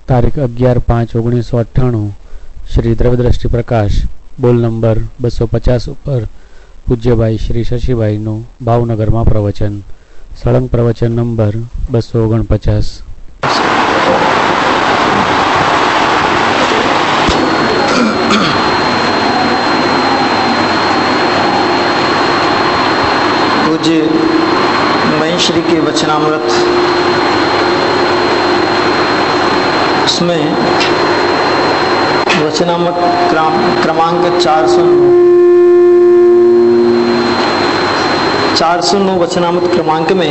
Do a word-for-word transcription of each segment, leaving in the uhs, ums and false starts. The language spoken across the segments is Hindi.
तारीख अगियार पांच ओगनीस सौ अठाणु श्री द्रव्यदृष्टि प्रकाश बोल नंबर बसो पचास पर पूज्य भाई श्री शशिभाई नु भावनगर में प्रवचन सळंग प्रवचन नंबर बसो ओगणपचास। पूज्य महेश्वरी के वचनामृत उसमें वचनामृत क्रम, क्रमांक चार सौ चार सौ नौ वचनामृत क्रमांक में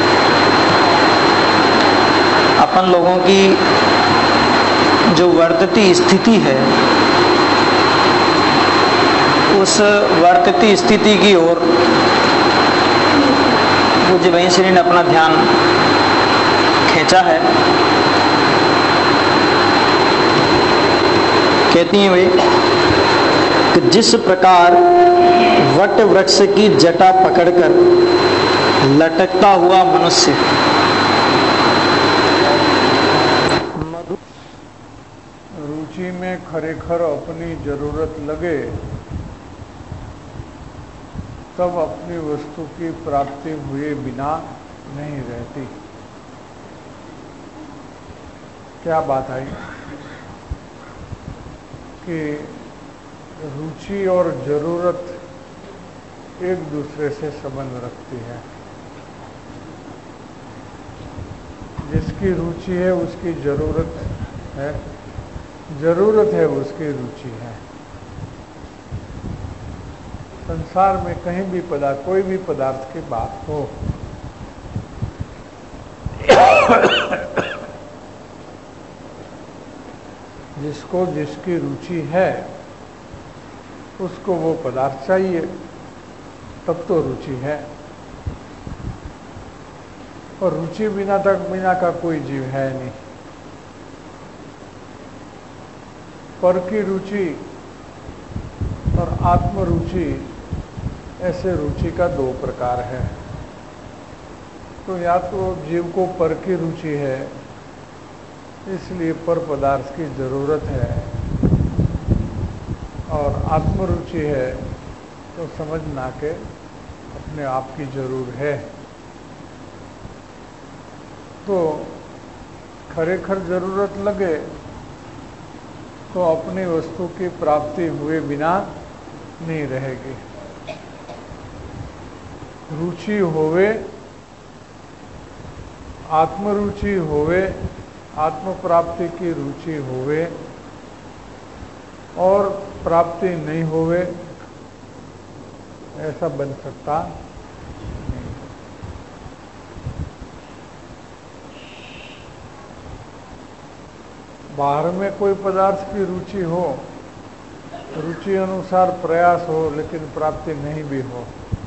अपन लोगों की जो वर्तती स्थिति है उस वर्तती स्थिति की ओर पूज्य महेश्वरी ने अपना ध्यान खींचा है। कहती हैं वे कि जिस प्रकार वट वृक्ष की जटा पकड़कर लटकता हुआ मनुष्य रुचि में खरेखर अपनी जरूरत लगे तब अपनी वस्तु की प्राप्ति हुए बिना नहीं रहती। क्या बात आई कि रुचि और जरूरत एक दूसरे से संबंध रखती है। जिसकी रुचि है उसकी जरूरत है, जरूरत है उसकी रुचि है। संसार में कहीं भी पदार्थ, कोई भी पदार्थ की बात हो, जिसको जिसकी रुचि है उसको वो पदार्थ चाहिए, तब तो रुचि है। और रुचि बिना तक बिना का कोई जीव है नहीं। पर की रुचि और आत्म रुचि, ऐसे रुचि का दो प्रकार है। तो या तो जीव को पर की रुचि है, इसलिए पर पदार्थ की जरूरत है, और आत्म रुचि है तो समझना के अपने आप की जरूर है। तो खरेखर जरूरत लगे तो अपनी वस्तु की प्राप्ति हुए बिना नहीं रहेगी। रुचि होवे, आत्मरुचि होवे, आत्म प्राप्ति की रुचि होवे और प्राप्ति नहीं होवे, ऐसा बन सकता नहीं। बाहर में कोई पदार्थ की रुचि हो, रुचि अनुसार प्रयास हो, लेकिन प्राप्ति नहीं भी हो,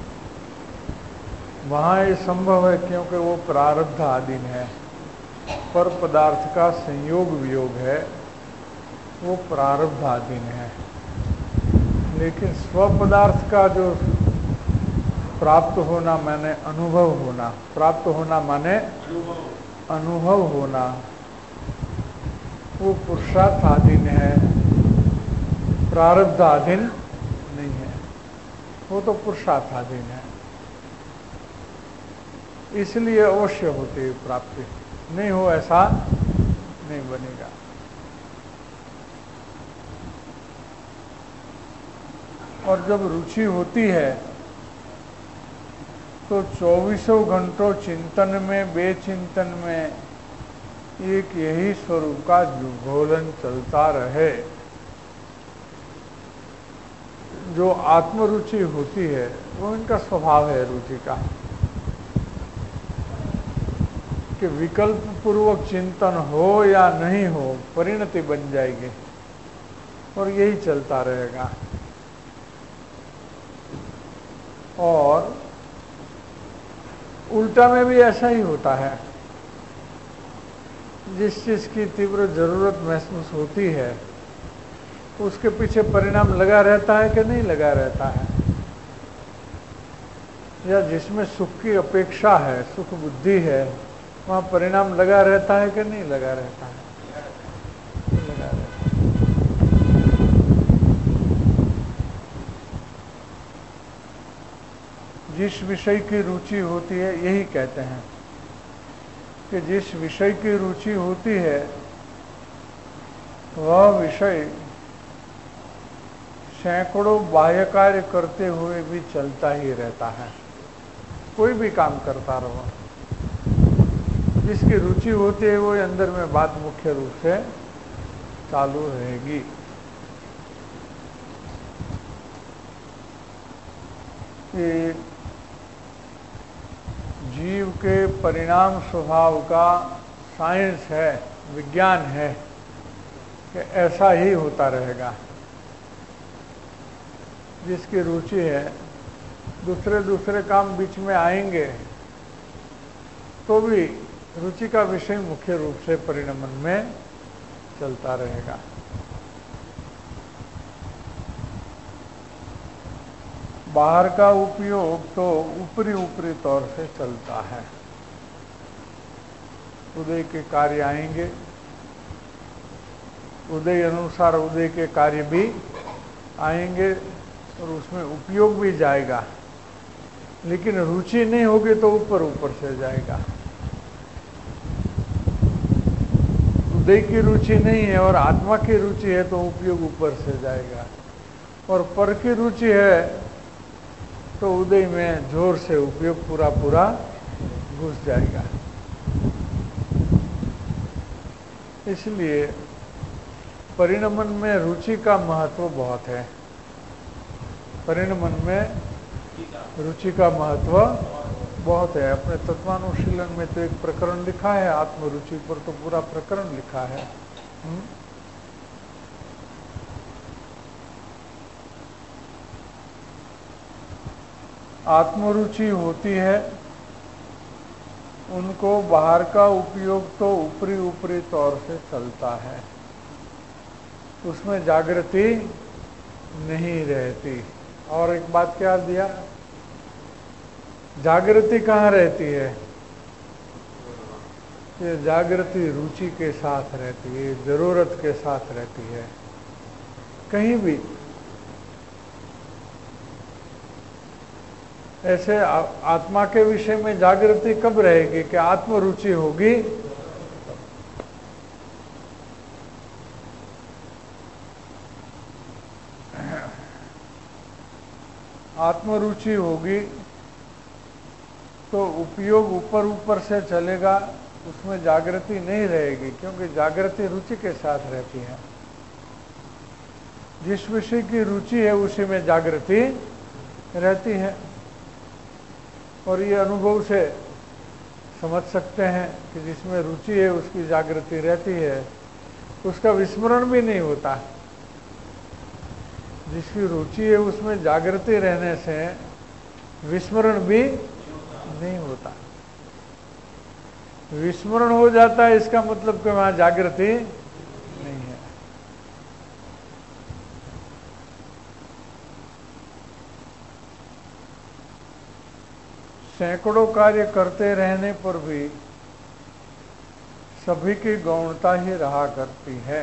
वहाँ ये संभव है क्योंकि वो प्रारब्ध अधीन है। पर पदार्थ का संयोग वियोग है, वो प्रारब्ध अधीन है। लेकिन स्व पदार्थ का जो प्राप्त होना माने अनुभव होना, प्राप्त होना माने अनुभव होना, वो पुरुषार्थ अधीन है, प्रारब्ध अधीन नहीं है। वो तो पुरुषार्थ अधीन है, इसलिए अवश्य होती है प्राप्ति। नहीं हो ऐसा नहीं बनेगा। और जब रुचि होती है तो चौबीसों घंटों चिंतन में, बेचिंतन में एक यही स्वरूप का जुगोलन चलता रहे। जो आत्मरुचि होती है वो इनका स्वभाव है रुचि का, कि विकल्प पूर्वक चिंतन हो या नहीं हो, परिणति बन जाएगी और यही चलता रहेगा। और उल्टा में भी ऐसा ही होता है। जिस चीज की तीव्र जरूरत महसूस होती है उसके पीछे परिणाम लगा रहता है कि नहीं लगा रहता है। या जिसमें सुख की अपेक्षा है, सुख बुद्धि है, वहाँ परिणाम लगा रहता है कि नहीं लगा रहता है। चलता रहेगा। जिस विषय की रुचि होती है, यही कहते हैं कि जिस विषय की रुचि होती है वह विषय सैकड़ों बाह्य कार्य करते हुए भी चलता ही रहता है। कोई भी काम करता रहो, जिसकी रुचि होती है वो अंदर में बात मुख्य रूप से चालू रहेगी। ये जीव के परिणाम स्वभाव का साइंस है, विज्ञान है कि ऐसा ही होता रहेगा। जिसकी रुचि है, दूसरे दूसरे काम बीच में आएंगे तो भी रुचि का विषय मुख्य रूप से परिणमन में चलता रहेगा। बाहर का उपयोग तो ऊपरी ऊपरी तौर से चलता है। उदय के कार्य आएंगे, उदय अनुसार उदय के कार्य भी आएंगे और उसमें उपयोग भी जाएगा, लेकिन रुचि नहीं होगी तो ऊपर ऊपर से जाएगा। उदय की रुचि नहीं है और आत्मा की रुचि है तो उपयोग ऊपर से जाएगा, और पर की रुचि है तो उदय में जोर से उपयोग पूरा पूरा घुस जाएगा। इसलिए परिणमन में रुचि का महत्व बहुत है। परिणमन में रुचि का महत्व बहुत है। अपने तत्वानुशीलन में तो एक प्रकरण लिखा है, आत्मरुचि पर तो पूरा प्रकरण लिखा है। हुँ? आत्मरुचि होती है उनको बाहर का उपयोग तो ऊपरी ऊपरी तौर से चलता है, उसमें जागृति नहीं रहती। और एक बात क्या दिया, जागृति कहाँ रहती है? ये जागृति रुचि के साथ रहती है, जरूरत के साथ रहती है। कहीं भी ऐसे आत्मा के विषय में जागृति कब रहेगी कि आत्मरुचि होगी, आत्मरुचि होगी तो उपयोग ऊपर ऊपर से चलेगा, उसमें जागृति नहीं रहेगी, क्योंकि जागृति रुचि के साथ रहती है। जिस विषय की रुचि है उसी में जागृति रहती है। और ये अनुभव से समझ सकते हैं कि जिसमें रुचि है उसकी जागृति रहती है, उसका विस्मरण भी नहीं होता। जिसकी रुचि है उसमें जागृति रहने से विस्मरण भी नहीं होता। विस्मरण हो जाता है इसका मतलब कि वहां जागृति नहीं है। सैकड़ों कार्य करते रहने पर भी सभी की गौणता ही रहा करती है,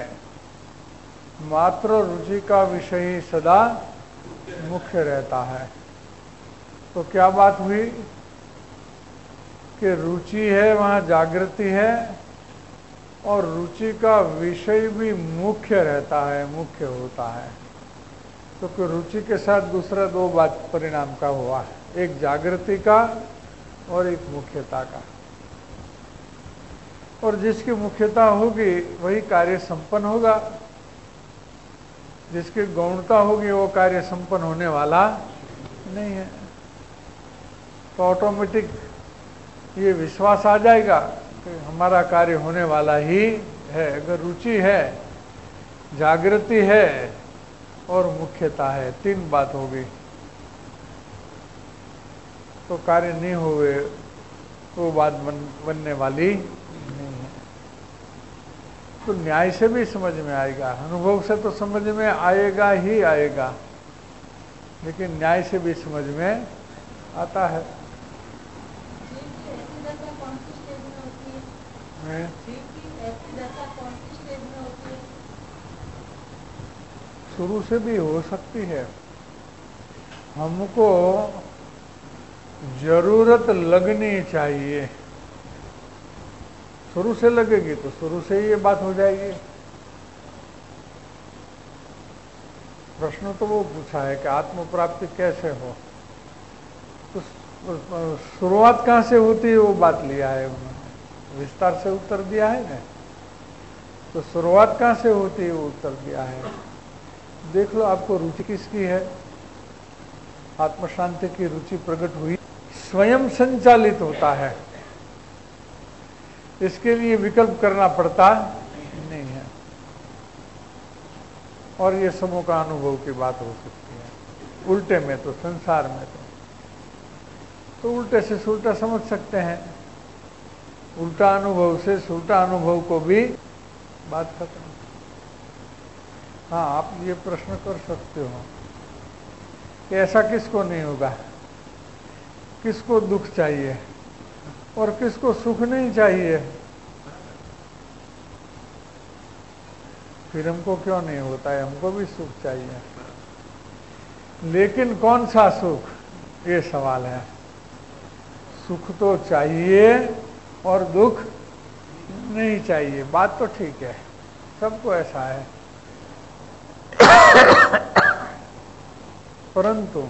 मात्र रुचि का विषय ही सदा मुख्य रहता है। तो क्या बात हुई कि रुचि है वहाँ जागृति है और रुचि का विषय भी मुख्य रहता है, मुख्य होता है। तो कि रुचि के साथ दूसरा दो बात परिणाम का हुआ है, एक जागृति का और एक मुख्यता का। और जिसकी मुख्यता होगी वही कार्य संपन्न होगा, जिसकी गौणता होगी वो कार्य संपन्न होने वाला नहीं है। तो ऑटोमेटिक ये विश्वास आ जाएगा कि हमारा कार्य होने वाला ही है। अगर रुचि है, जागृति है और मुख्यता है, तीन बात हो गई, तो कार्य नहीं हुए वो बात बन, बनने वाली नहीं है। तो न्याय से भी समझ में आएगा, अनुभव से तो समझ में आएगा ही आएगा, लेकिन न्याय से भी समझ में आता है। शुरू से भी हो सकती है। हमको जरूरत लगनी चाहिए। शुरू से लगेगी तो शुरू से ही ये बात हो जाएगी। प्रश्न तो वो पूछा है कि आत्म प्राप्ति कैसे हो, तो शुरुआत कहाँ से होती है वो बात लिया है उन्होंने, विस्तार से उत्तर दिया है ना। तो शुरुआत कहाँ से होती है वो उत्तर दिया है। देख लो आपको रुचि किसकी है। आत्म शांति की रुचि प्रकट हुई, स्वयं संचालित होता है, इसके लिए विकल्प करना पड़ता नहीं है। और ये सबों का अनुभव की बात हो सकती है। उल्टे में तो संसार में तो तो उल्टे से सुलटा समझ सकते हैं, उल्टा अनुभव से सुलटा अनुभव को भी बात खत्म। हाँ, आप ये प्रश्न कर सकते हो कि ऐसा किसको नहीं होगा, किसको दुख चाहिए और किसको सुख नहीं चाहिए। फिर हमको क्यों नहीं होता है, हमको भी सुख चाहिए, लेकिन कौन सा सुख, ये सवाल है। सुख तो चाहिए और दुख नहीं चाहिए, बात तो ठीक है, सबको ऐसा है। परंतु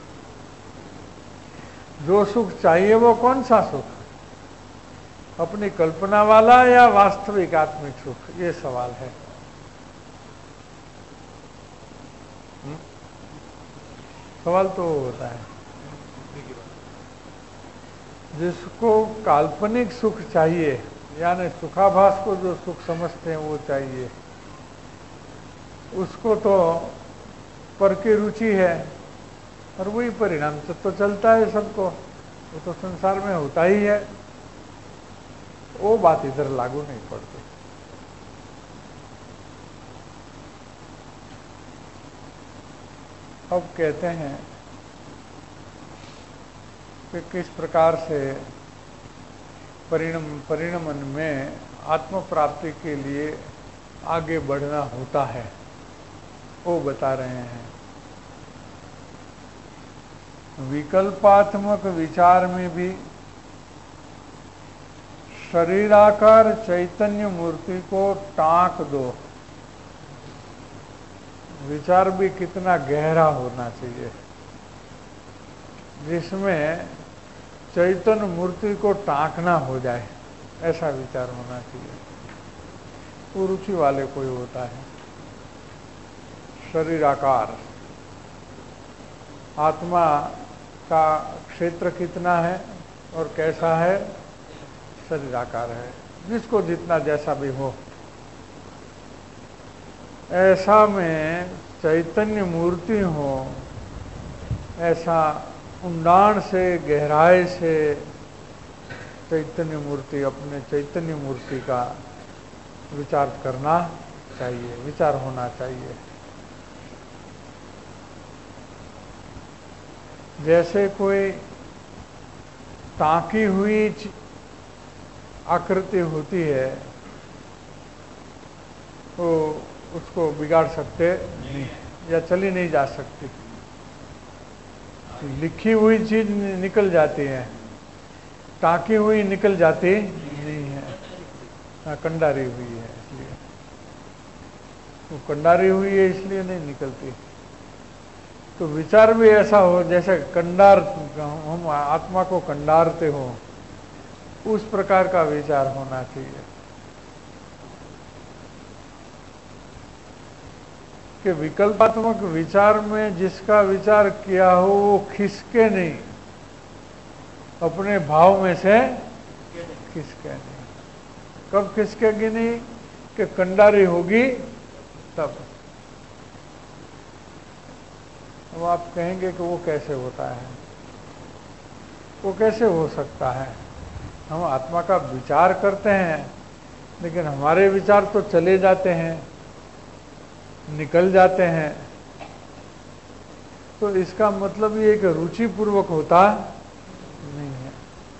जो सुख चाहिए वो कौन सा सुख, अपनी कल्पना वाला या वास्तविक आत्मिक सुख, ये सवाल है। हुँ? सवाल तो होता है जिसको काल्पनिक सुख चाहिए, यानी सुखाभास को जो सुख समझते हैं वो चाहिए, उसको तो पर की रुचि है और वही परिणाम से तो चलता है सबको, वो तो संसार में होता ही है। वो बात इधर लागू नहीं पड़ती। अब कहते हैं कि किस प्रकार से परिणम परिणमन में आत्म प्राप्ति के लिए आगे बढ़ना होता है, वो बता रहे हैं। विकल्पात्मक विचार में भी शरीराकार चैतन्य मूर्ति को टाँक दो। विचार भी कितना गहरा होना चाहिए जिसमें चैतन्य मूर्ति को टाँकना हो जाए, ऐसा विचार होना चाहिए। वो रुचि वाले कोई होता है। शरीराकार, आत्मा का क्षेत्र कितना है और कैसा है, शरीराकार है। जिसको जितना जैसा भी हो, ऐसा में चैतन्य मूर्ति हो, ऐसा ऊंडाण से गहराई से चैतन्य मूर्ति, अपने चैतन्य मूर्ति का विचार करना चाहिए, विचार होना चाहिए। जैसे कोई टाँकी हुई आकृति होती है तो उसको बिगाड़ सकते नहीं, या चली नहीं जा सकती। लिखी हुई चीज निकल जाती है, टाँकी हुई निकल जाती नहीं है। हाँ, कंडारी हुई है इसलिए, वो कंडारी हुई है इसलिए नहीं निकलती। तो विचार भी ऐसा हो जैसे कंडार, हम आत्मा को कंडारते हो, उस प्रकार का विचार होना चाहिए कि विकल्पात्मक विचार में जिसका विचार किया हो वो खिसके नहीं, अपने भाव में से खिसके नहीं। कब खिसकेगी नहीं, कि कंडारी होगी तब। अब आप कहेंगे कि वो कैसे होता है, वो कैसे हो सकता है। हम आत्मा का विचार करते हैं लेकिन हमारे विचार तो चले जाते हैं, निकल जाते हैं। तो इसका मतलब ये कि रुचि पूर्वक होता नहीं है।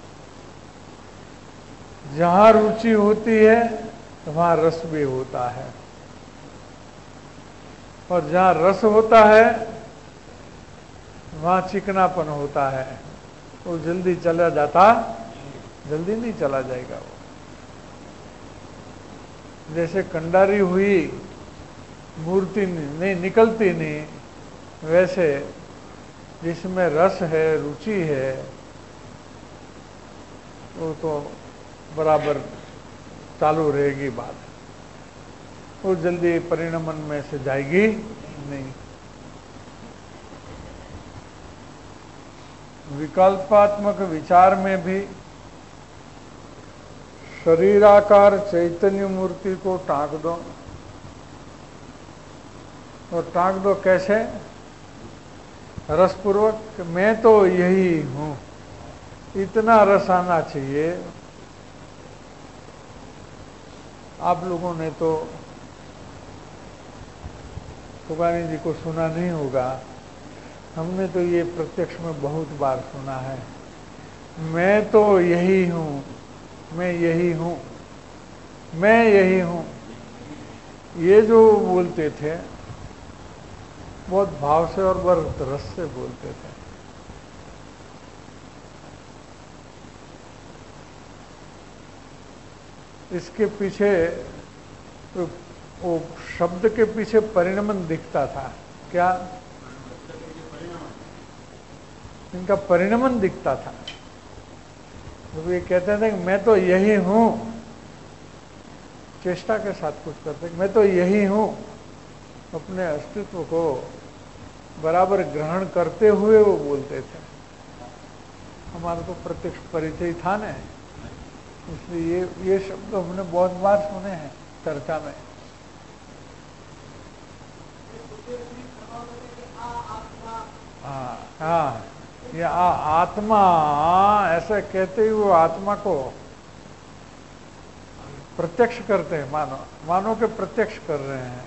जहाँ रुचि होती है वहाँ रस भी होता है। और जहाँ रस होता है वहाँ चिकनापन होता है, वो जल्दी चला जाता, जल्दी नहीं चला जाएगा वो। जैसे कंडारी हुई मूर्ति नहीं निकलती नहीं, वैसे जिसमें रस है, रुचि है, वो तो बराबर चालू रहेगी बात, वो जल्दी परिणमन में से जाएगी नहीं। विकल्पात्मक विचार में भी शरीराकार चैतन्य मूर्ति को टांक दो, और टांक दो कैसे? रसपूर्वक कि मैं तो यही हूं, इतना रस आना चाहिए। आप लोगों ने तो तुकाराम जी को सुना नहीं होगा, हमने तो ये प्रत्यक्ष में बहुत बार सुना है। मैं तो यही हूं, मैं यही हूं, मैं यही हूं, ये जो बोलते थे बहुत भाव से और बहुत रस से बोलते थे। इसके पीछे तो वो शब्द के पीछे परिणमन दिखता था। क्या? इनका परिणमन दिखता था। जब ये कहते थे कि मैं तो यही हूं, चेष्टा के साथ कुछ करते, मैं तो यही हूं, अपने अस्तित्व को बराबर ग्रहण करते हुए वो बोलते थे। हमारा तो प्रत्यक्ष परिचय था ना, इसलिए ये ये शब्द हमने बहुत बार सुने हैं चर्चा में। हाँ हाँ, ये आ, आत्मा, ऐसे कहते ही वो आत्मा को प्रत्यक्ष करते हैं, मानो मानो के प्रत्यक्ष कर रहे हैं।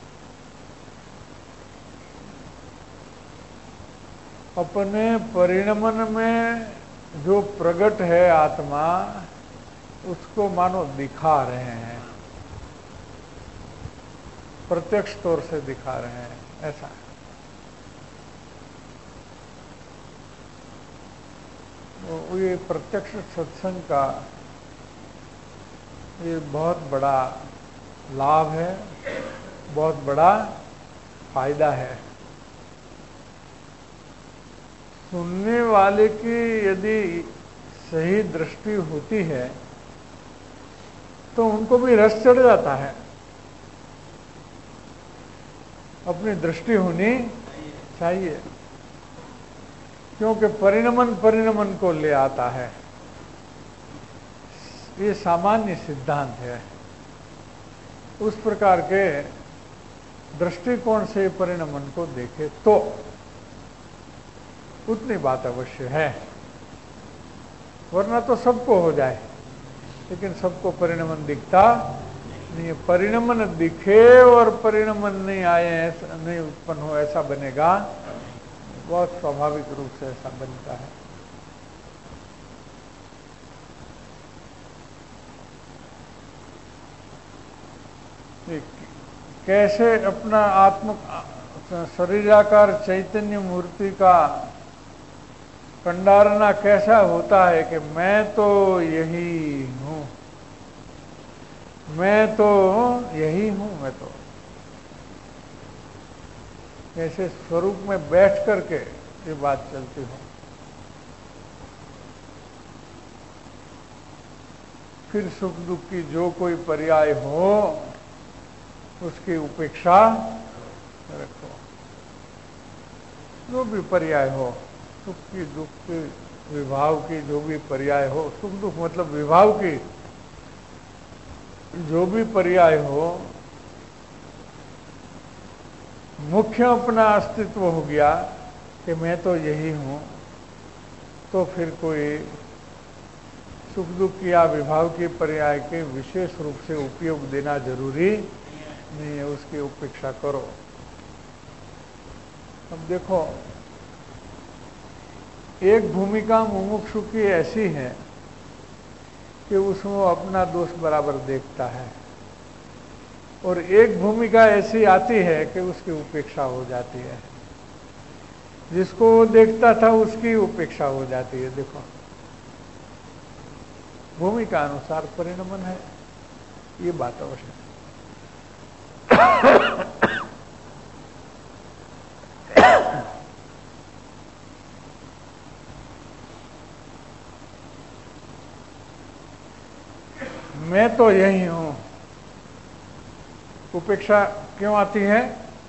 अपने परिणमन में जो प्रकट है आत्मा, उसको मानो दिखा रहे हैं, प्रत्यक्ष तौर से दिखा रहे हैं, ऐसा है। तो ये प्रत्यक्ष सत्संग का ये बहुत बड़ा लाभ है, बहुत बड़ा फायदा है। सुनने वाले की यदि सही दृष्टि होती है तो उनको भी रस चढ़ जाता है। अपनी दृष्टि होनी चाहिए, क्योंकि परिणमन परिणमन को ले आता है। ये सामान्य सिद्धांत है। उस प्रकार के दृष्टिकोण से परिणमन को देखे तो उतनी बात अवश्य है, वरना तो सबको हो जाए, लेकिन सबको परिणमन दिखता नहीं। परिणमन दिखे और परिणमन नहीं आए, ऐसा नहीं उत्पन्न हो, ऐसा बनेगा, बहुत स्वाभाविक रूप से ऐसा बनता है। कैसे अपना आत्म शरीराकार चैतन्य मूर्ति का कंडारना कैसा होता है कि मैं तो यही हूं, मैं तो यही हूं, मैं तो ऐसे स्वरूप में बैठ करके ये बात चलती हो। फिर सुख दुख की जो कोई पर्याय हो उसकी उपेक्षा रखो। जो भी पर्याय हो, सुख की दुख की विभाव की जो भी पर्याय हो, सुख दुख मतलब विभाव की जो भी पर्याय हो, मुख्य अपना अस्तित्व हो गया कि मैं तो यही हूं, तो फिर कोई सुख दुख की या विभाव के पर्याय के विशेष रूप से उपयोग देना जरूरी नहीं है, उसकी उपेक्षा करो। अब देखो, एक भूमिका मुमुक्षु की ऐसी है कि उसमें अपना दोष बराबर देखता है। और एक भूमिका ऐसी आती है कि उसकी उपेक्षा हो जाती है, जिसको वो देखता था उसकी उपेक्षा हो जाती है। देखो, भूमिका अनुसार परिणमन है, ये बात अवश्य। मैं तो यही हूं, उपेक्षा क्यों आती है?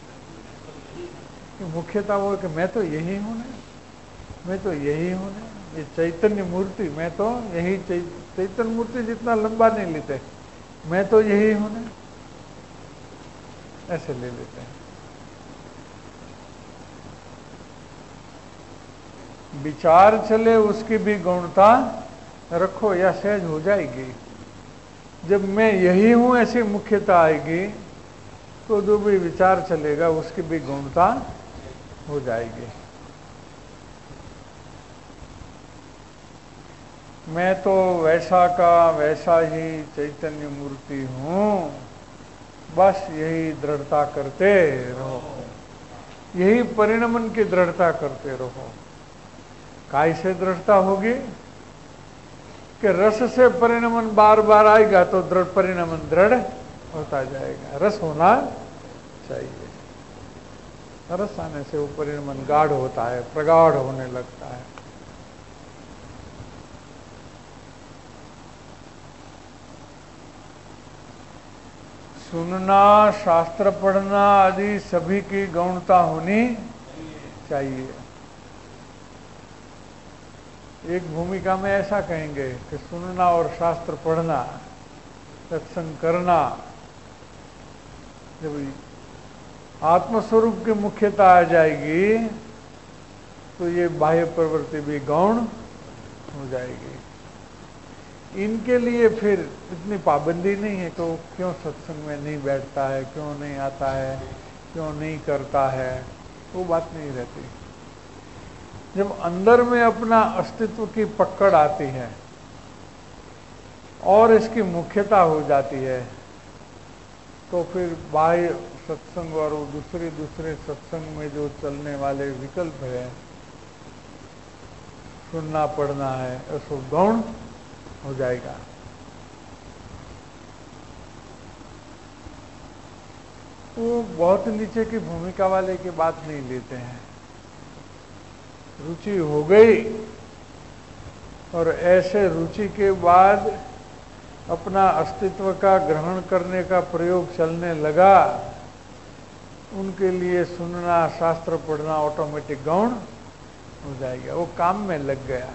कि मुख्यता वो कि मैं तो यही हूं ना, मैं तो यही हूं ना, ये चैतन्य मूर्ति, मैं तो यही चैतन्य मूर्ति जितना लंबा नहीं लेते, मैं तो यही हूं ना, ऐसे ले लेते हैं। विचार चले उसकी भी गौणता रखो या सहज हो जाएगी। जब मैं यही हूं ऐसी मुख्यता आएगी तो जो भी विचार चलेगा उसकी भी गौणता हो जाएगी। मैं तो वैसा का वैसा ही चैतन्य मूर्ति हूं, बस यही दृढ़ता करते रहो, यही परिणमन की दृढ़ता करते रहो। काय से दृढ़ता होगी? कि रस से परिणमन बार बार आएगा तो दृढ़ परिणमन दृढ़ होता जाएगा। रस होना चाहिए, रस आने से वो परिणमन गाढ़ होता है, प्रगाढ़ होने लगता है। सुनना, शास्त्र पढ़ना आदि सभी की गौणता होनी चाहिए। एक भूमिका में ऐसा कहेंगे कि सुनना और शास्त्र पढ़ना, सत्संग करना, जब आत्मस्वरूप की मुख्यता आ जाएगी तो ये बाह्य प्रवृत्ति भी गौण हो जाएगी। इनके लिए फिर इतनी पाबंदी नहीं है कि वो क्यों सत्संग में नहीं बैठता है, क्यों नहीं आता है, क्यों नहीं करता है, वो बात नहीं रहती। जब अंदर में अपना अस्तित्व की पकड़ आती है और इसकी मुख्यता हो जाती है तो फिर बाह्य सत्संग और दूसरे दूसरे सत्संग में जो चलने वाले विकल्प है, सुनना पढ़ना है, उसको गौण हो जाएगा। वो बहुत नीचे की भूमिका वाले की बात नहीं लेते हैं। रुचि हो गई और ऐसे रुचि के बाद अपना अस्तित्व का ग्रहण करने का प्रयोग चलने लगा, उनके लिए सुनना, शास्त्र पढ़ना ऑटोमेटिक गौण हो जाएगा। वो काम में लग गया।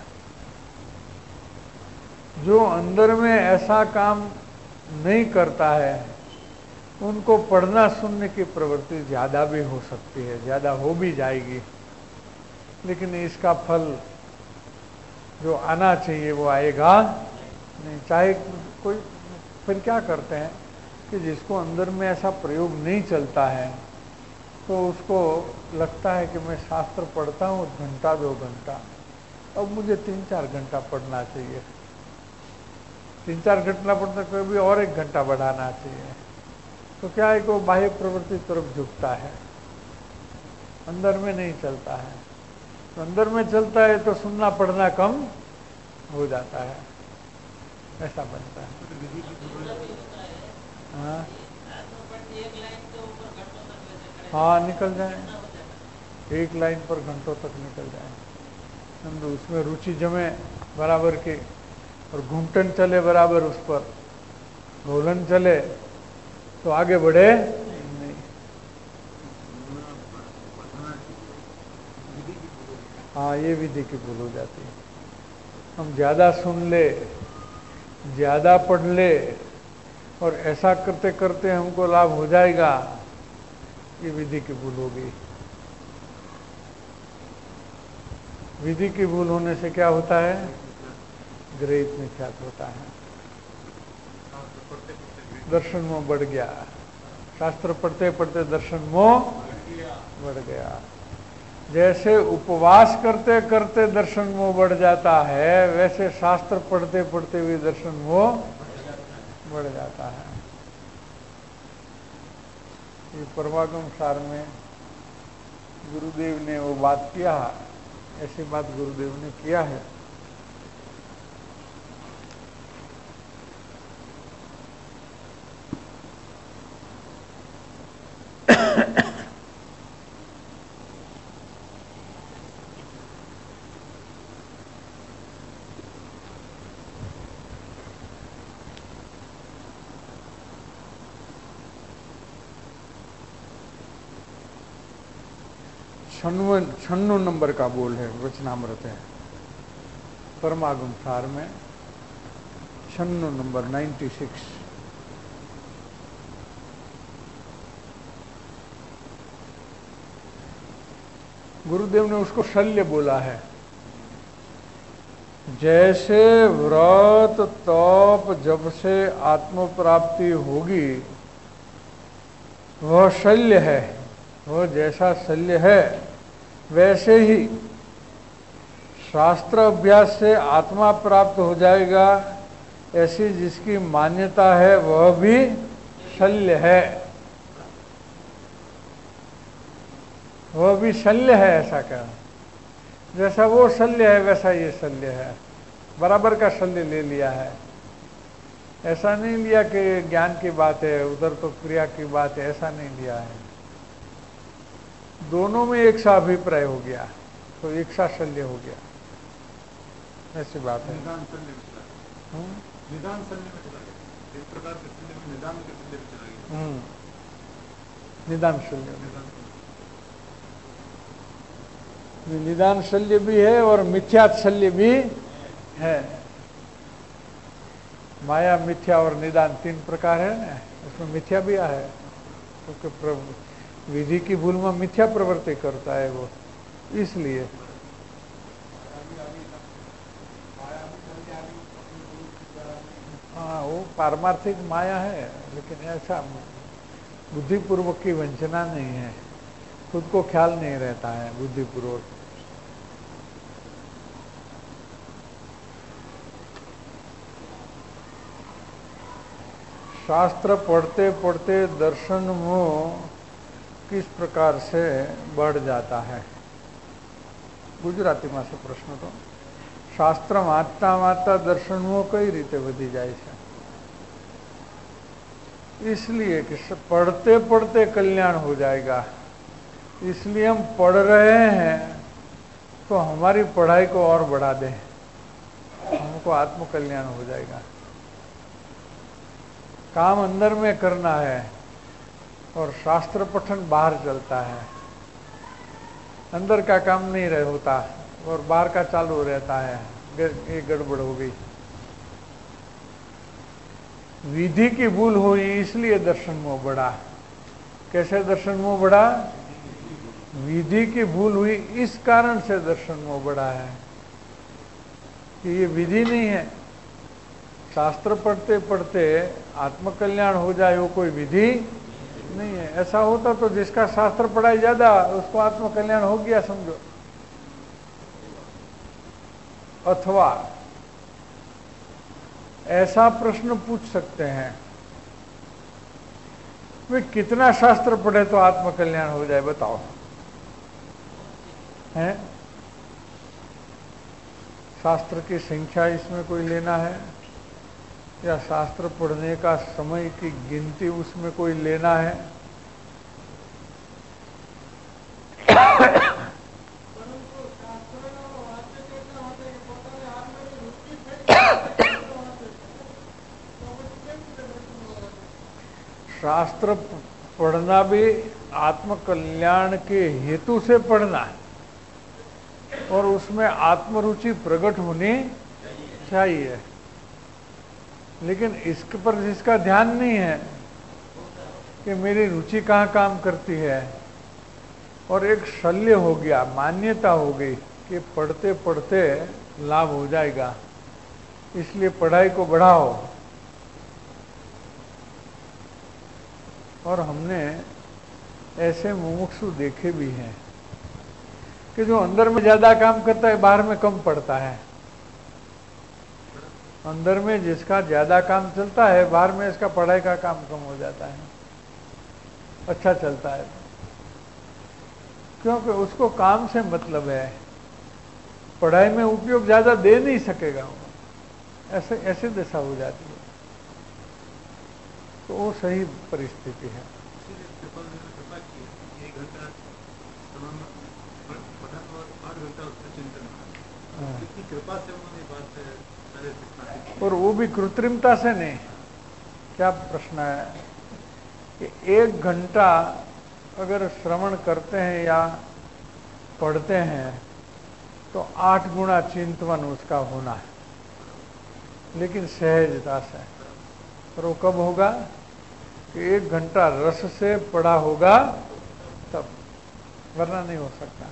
जो अंदर में ऐसा काम नहीं करता है उनको पढ़ना सुनने की प्रवृत्ति ज्यादा भी हो सकती है, ज्यादा हो भी जाएगी, लेकिन इसका फल जो आना चाहिए वो आएगा नहीं। चाहे कोई, फिर क्या करते हैं कि जिसको अंदर में ऐसा प्रयोग नहीं चलता है तो उसको लगता है कि मैं शास्त्र पढ़ता हूँ घंटा दो घंटा, अब मुझे तीन चार घंटा पढ़ना चाहिए, तीन चार घंटा पढ़ता कभी और एक घंटा बढ़ाना चाहिए। तो क्या है कि वो बाह्य प्रवृत्ति तरफ झुकता है, अंदर में नहीं चलता है। तो अंदर में चलता है तो सुनना पढ़ना कम हो जाता है, ऐसा बनता है। हाँ हाँ निकल जाए, एक लाइन पर घंटों तक निकल जाए, समझो उसमें रुचि जमे बराबर की और घूमटन चले बराबर, उस पर घोलन चले तो आगे बढ़े नहीं। हाँ ये विधि की भूल हो जाती है। हम ज्यादा सुन ले, ज्यादा पढ़ ले और ऐसा करते करते हमको लाभ हो जाएगा, ये विधि की भूल हो गई। विधि की भूल होने से क्या होता है? ग्रहित मिथ्यात्व होता है, दर्शन मोह बढ़ गया। शास्त्र पढ़ते पढ़ते दर्शन मोह बढ़ गया। जैसे उपवास करते करते दर्शन मोह बढ़ जाता है, वैसे शास्त्र पढ़ते पढ़ते भी दर्शन मोह बढ़ जाता है। ये परमागम सार में गुरुदेव ने वो बात किया, ऐसी बात गुरुदेव ने किया है। छन्नवन छन्नू नंबर का बोल है, वचनामृत है परमागम सार में, छन्नू नंबर नाइन्टी सिक्स। गुरुदेव ने उसको शल्य बोला है। जैसे व्रत तप जब से आत्म प्राप्ति होगी वह शल्य है, वह जैसा शल्य है वैसे ही शास्त्र अभ्यास से आत्मा प्राप्त हो जाएगा, ऐसी जिसकी मान्यता है वह भी शल्य है, वह भी शल्य है। ऐसा क्या, जैसा वो शल्य है वैसा ये शल्य है, बराबर का शल्य ले लिया है। ऐसा नहीं लिया कि ज्ञान की बात है, उधर तो क्रिया की बात है, ऐसा नहीं लिया है। दोनों में एक सा अभिप्राय हो गया तो एक सा शल्य हो गया, ऐसी बात है। निदान शल्य में चला गया, निदान शल्य में चला गया, एक प्रकार के शल्य में निदान के शल्य में चला गया। हम्म, निदान शल्य, निदान शल्य भी है और मिथ्यात शल्य भी है। माया, मिथ्या और निदान तीन प्रकार है ना, उसमें मिथ्या भी है क्योंकि तो विधि की भूल में मिथ्या प्रवृत्ति करता है वो, इसलिए। हाँ, वो पारमार्थिक माया है, लेकिन ऐसा बुद्धिपूर्वक की वंचना नहीं है, खुद को ख्याल नहीं रहता है बुद्धिपूर्वक। शास्त्र पढ़ते पढ़ते दर्शन मोह किस प्रकार से बढ़ जाता है? गुजराती में से प्रश्न तो शास्त्र वाँचता वाँचता दर्शन मोह कई रीते वधी जाए छे। इसलिए कि पढ़ते पढ़ते कल्याण हो जाएगा, इसलिए हम पढ़ रहे हैं तो हमारी पढ़ाई को और बढ़ा दें, हमको आत्म कल्याण हो जाएगा। काम अंदर में करना है और शास्त्र पठन बाहर चलता है। अंदर का काम नहीं रह होता और बाहर का चालू रहता है, ये गड़बड़ हो गई। विधि की भूल हुई इसलिए दर्शन मोह बढ़ा। कैसे दर्शन मोह बढ़ा? विधि की भूल हुई इस कारण से दर्शन मोह बढ़ा है कि ये विधि नहीं है। शास्त्र पढ़ते पढ़ते आत्मकल्याण हो जाए वो कोई विधि नहीं है। ऐसा होता तो जिसका शास्त्र पढ़ाई ज्यादा उसको आत्मकल्याण हो गया समझो। अथवा ऐसा प्रश्न पूछ सकते हैं, वे कितना शास्त्र पढ़े तो आत्मकल्याण हो जाए बताओ, हैं? शास्त्र की संख्या इसमें कोई लेना है या शास्त्र पढ़ने का समय की गिनती उसमें कोई लेना है? शास्त्र पढ़ना भी आत्मकल्याण के हेतु से पढ़ना है और उसमें आत्मरुचि प्रकट होनी चाहिए, लेकिन इसके पर जिसका ध्यान नहीं है कि मेरी रुचि कहाँ काम करती है और एक शल्य हो गया, मान्यता हो गई कि पढ़ते पढ़ते लाभ हो जाएगा इसलिए पढ़ाई को बढ़ाओ। और हमने ऐसे मुमुक्षु देखे भी हैं कि जो अंदर में ज्यादा काम करता है बाहर में कम पड़ता है। अंदर में जिसका ज्यादा काम चलता है बाहर में इसका पढ़ाई का काम कम हो जाता है। अच्छा चलता है, क्योंकि उसको काम से मतलब है, पढ़ाई में उपयोग ज्यादा दे नहीं सकेगा वो, ऐसे ऐसी दशा हो जाती है। तो वो सही परिस्थिति है। कृपा से उन्होंने बात है, और वो भी कृत्रिमता से नहीं। क्या प्रश्न है कि एक घंटा अगर श्रवण करते हैं या पढ़ते हैं तो आठ गुना चिंतन उसका होना है, लेकिन सहजता से। और वो कब होगा कि एक घंटा रस से पढ़ा होगा तब, वरना नहीं हो सकता।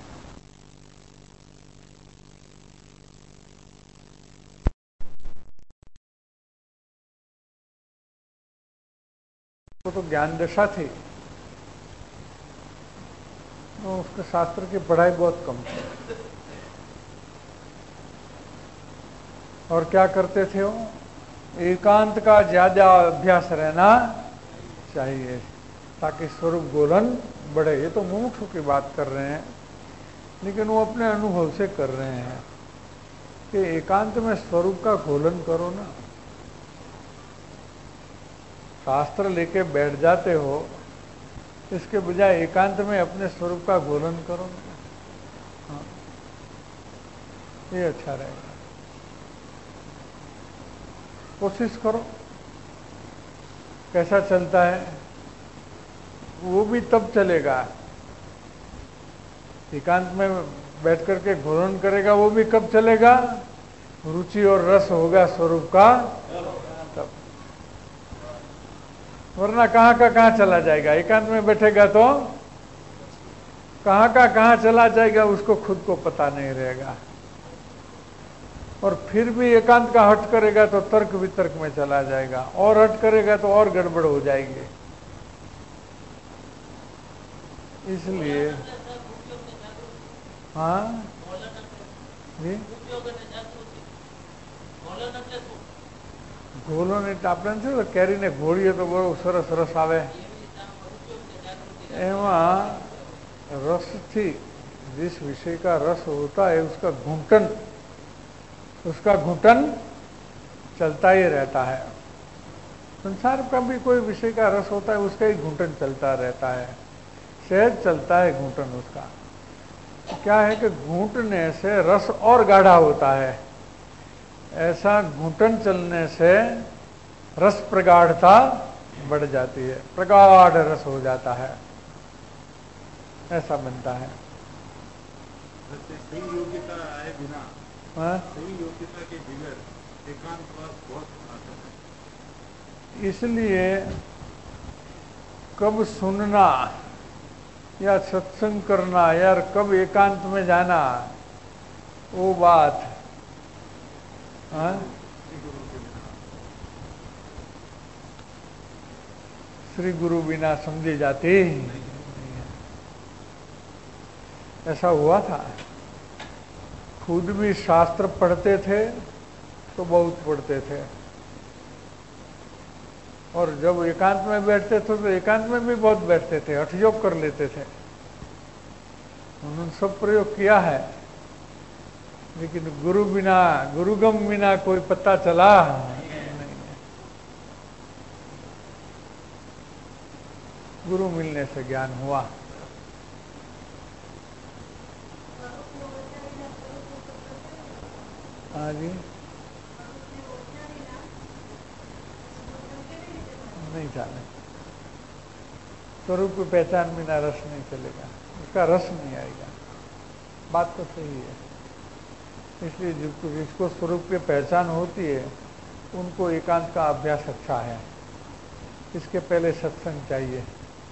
वो तो ज्ञान दशा थी, तो उसके शास्त्र की पढ़ाई बहुत कम थी। और क्या करते थे वो, एकांत का ज्यादा अभ्यास रहना चाहिए ताकि स्वरूप गोलन बढ़े। ये तो मुमुक्षु की बात कर रहे हैं, लेकिन वो अपने अनुभव से कर रहे हैं कि एकांत में स्वरूप का गोलन करो ना। शास्त्र लेके बैठ जाते हो, इसके बजाय एकांत में अपने स्वरूप का गोलन करो ना। हाँ, ये अच्छा रहेगा। कोशिश करो। कैसा चलता है वो भी तब चलेगा, एकांत में बैठ करके घोरण करेगा वो भी कब चलेगा, रुचि और रस होगा स्वरूप का तब। वरना कहाँ का कहाँ चला जाएगा। एकांत में बैठेगा तो कहाँ का कहाँ चला जाएगा उसको खुद को पता नहीं रहेगा। और फिर भी एकांत का हट करेगा तो तर्क वितर्क में चला जाएगा, और हट करेगा तो और गड़बड़ हो जाएगी। इसलिए हाँ जी, घोलो ने આપણે શું કેરીને ઘોળીએ તો બહુ સરસ રસ આવે, એમાં रस थी जिस विषय का रस होता है उसका घुंटन उसका घुटन चलता ही रहता है। संसार का भी कोई विषय का रस होता है उसका ही घुटन चलता रहता है, सहज चलता है घुटन उसका। क्या है कि घूंटने से रस और गाढ़ा होता है, ऐसा घुटन चलने से रस प्रगाढ़ता बढ़ जाती है, प्रगाढ़ रस हो जाता है, ऐसा बनता है। सही योग्यता आए बिना, हाँ? सही योग्यता के बगैर एकांतवास बहुत आता है। इसलिए कब सुनना या सत्संग करना यार, कब एकांत में जाना, वो बात हाँ? श्री गुरु बिना समझी जाती। ऐसा हुआ था, खुद भी शास्त्र पढ़ते थे तो बहुत पढ़ते थे, और जब एकांत में बैठते थे तो एकांत में भी बहुत बैठते थे, हठयोग कर लेते थे। उन्होंने सब प्रयोग किया है, लेकिन गुरु बिना, गुरुगम बिना कोई पता चला नहीं। गुरु मिलने से ज्ञान हुआ। हाँ जी, नहीं चले। स्वरूप की पहचान बिना रस नहीं चलेगा, उसका रस नहीं आएगा। बात तो सही है। इसलिए जिसको जिसको स्वरूप की पहचान होती है उनको एकांत का अभ्यास अच्छा है। इसके पहले सत्संग चाहिए।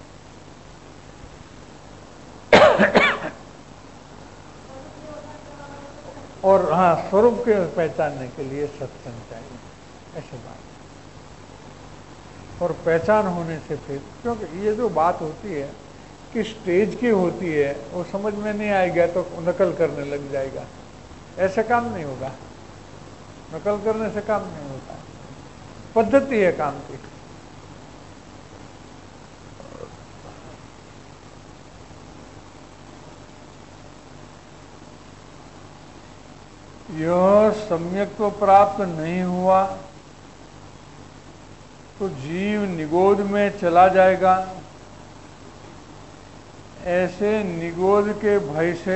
और हाँ, स्वरूप के पहचानने के लिए सत्संग चाहिए, ऐसी बात। और पहचान होने से फिर, क्योंकि ये जो बात होती है कि स्टेज की होती है, वो समझ में नहीं आएगा तो नकल करने लग जाएगा। ऐसे काम नहीं होगा, नकल करने से काम नहीं होता, पद्धति है काम की। यह सम्यक्त्व प्राप्त नहीं हुआ तो जीव निगोद में चला जाएगा। ऐसे निगोद के भय से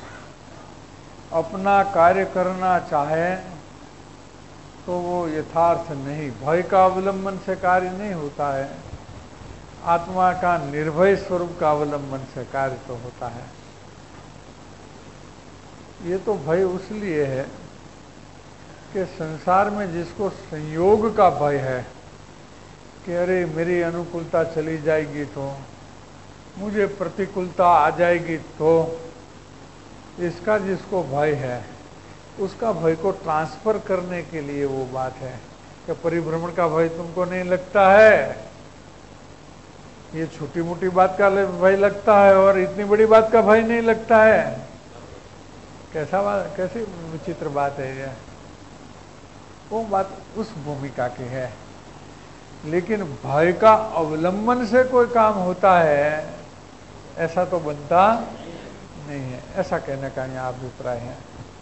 अपना कार्य करना चाहे तो वो यथार्थ नहीं, भय का अवलंबन से कार्य नहीं होता है, आत्मा का निर्भय स्वरूप का अवलंबन से कार्य तो होता है। ये तो भय उसलिए है कि संसार में जिसको संयोग का भय है कि अरे मेरी अनुकूलता चली जाएगी तो, मुझे प्रतिकूलता आ जाएगी तो, इसका जिसको भय है उसका भय को ट्रांसफर करने के लिए वो बात है कि परिभ्रमण का भय तुमको नहीं लगता है, ये छोटी मोटी बात का भय लगता है और इतनी बड़ी बात का भय नहीं लगता है। कैसा बात, कैसी विचित्र बात है ये। वो बात उस भूमिका की है, लेकिन भय का अवलंबन से कोई काम होता है ऐसा तो बनता नहीं है, ऐसा कहने का यहाँ अभिप्राय है।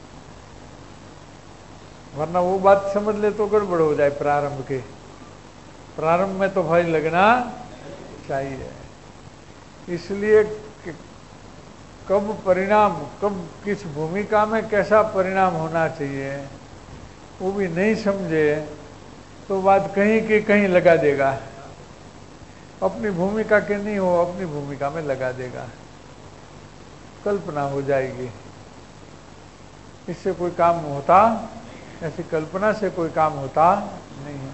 वरना वो बात समझ ले तो गड़बड़ हो जाए। प्रारंभ के प्रारंभ में तो भय लगना चाहिए, इसलिए कि कब परिणाम, कब किस भूमिका में कैसा परिणाम होना चाहिए वो भी नहीं समझे तो बात कहीं की कहीं लगा देगा, अपनी भूमिका के नहीं हो अपनी भूमिका में लगा देगा, कल्पना हो जाएगी। इससे कोई काम होता, ऐसी कल्पना से कोई काम होता नहीं है।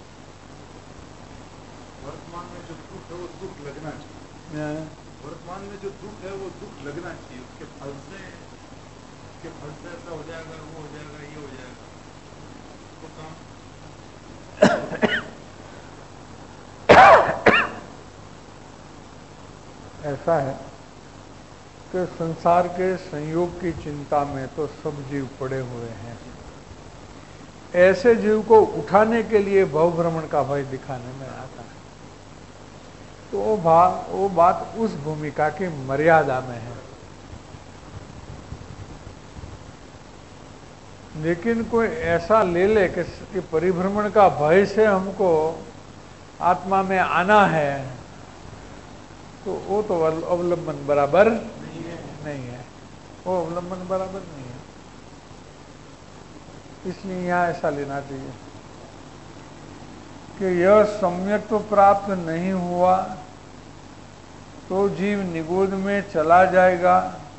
वर्तमान में जो दुख है वो दुख लगना चाहिए, वर्तमान में जो दुख है वो दुख लगना चाहिए, उसके फल से उसके फल से ऐसा हो जाएगा, वो हो जाएगा, ये हो जाएगा, तो काम ऐसा है कि संसार के संयोग की चिंता में तो सब जीव पड़े हुए हैं। ऐसे जीव को उठाने के लिए भवभ्रमण का भय दिखाने में आता है, तो वो बात वो बात उस भूमिका की मर्यादा में है। लेकिन कोई ऐसा ले ले कि परिभ्रमण का भय से हमको आत्मा में आना है, तो वो तो अवलंबन बराबर नहीं है, नहीं है। वो अवलंबन बराबर नहीं है। इसलिए यहाँ ऐसा लेना चाहिए कि यह सम्यक तो प्राप्त नहीं हुआ तो जीव निगोद में चला जाएगा।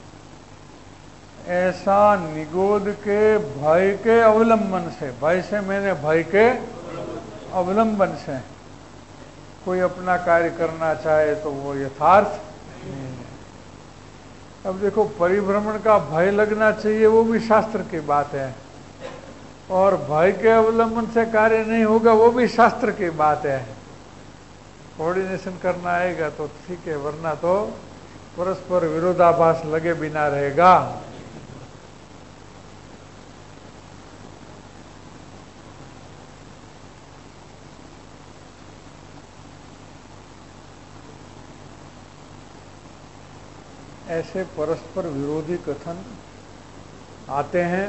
ऐसा निगोद के भय के अवलंबन से, भय से मैंने भय के अवलंबन से कोई अपना कार्य करना चाहे तो वो यथार्थ नहीं है। अब देखो, परिभ्रमण का भय लगना चाहिए वो भी शास्त्र की बात है, और भय के अवलंबन से कार्य नहीं होगा वो भी शास्त्र की बात है। कोऑर्डिनेशन करना आएगा तो ठीक है, वरना तो परस्पर विरोधाभास लगे बिना रहेगा। ऐसे परस्पर विरोधी कथन आते हैं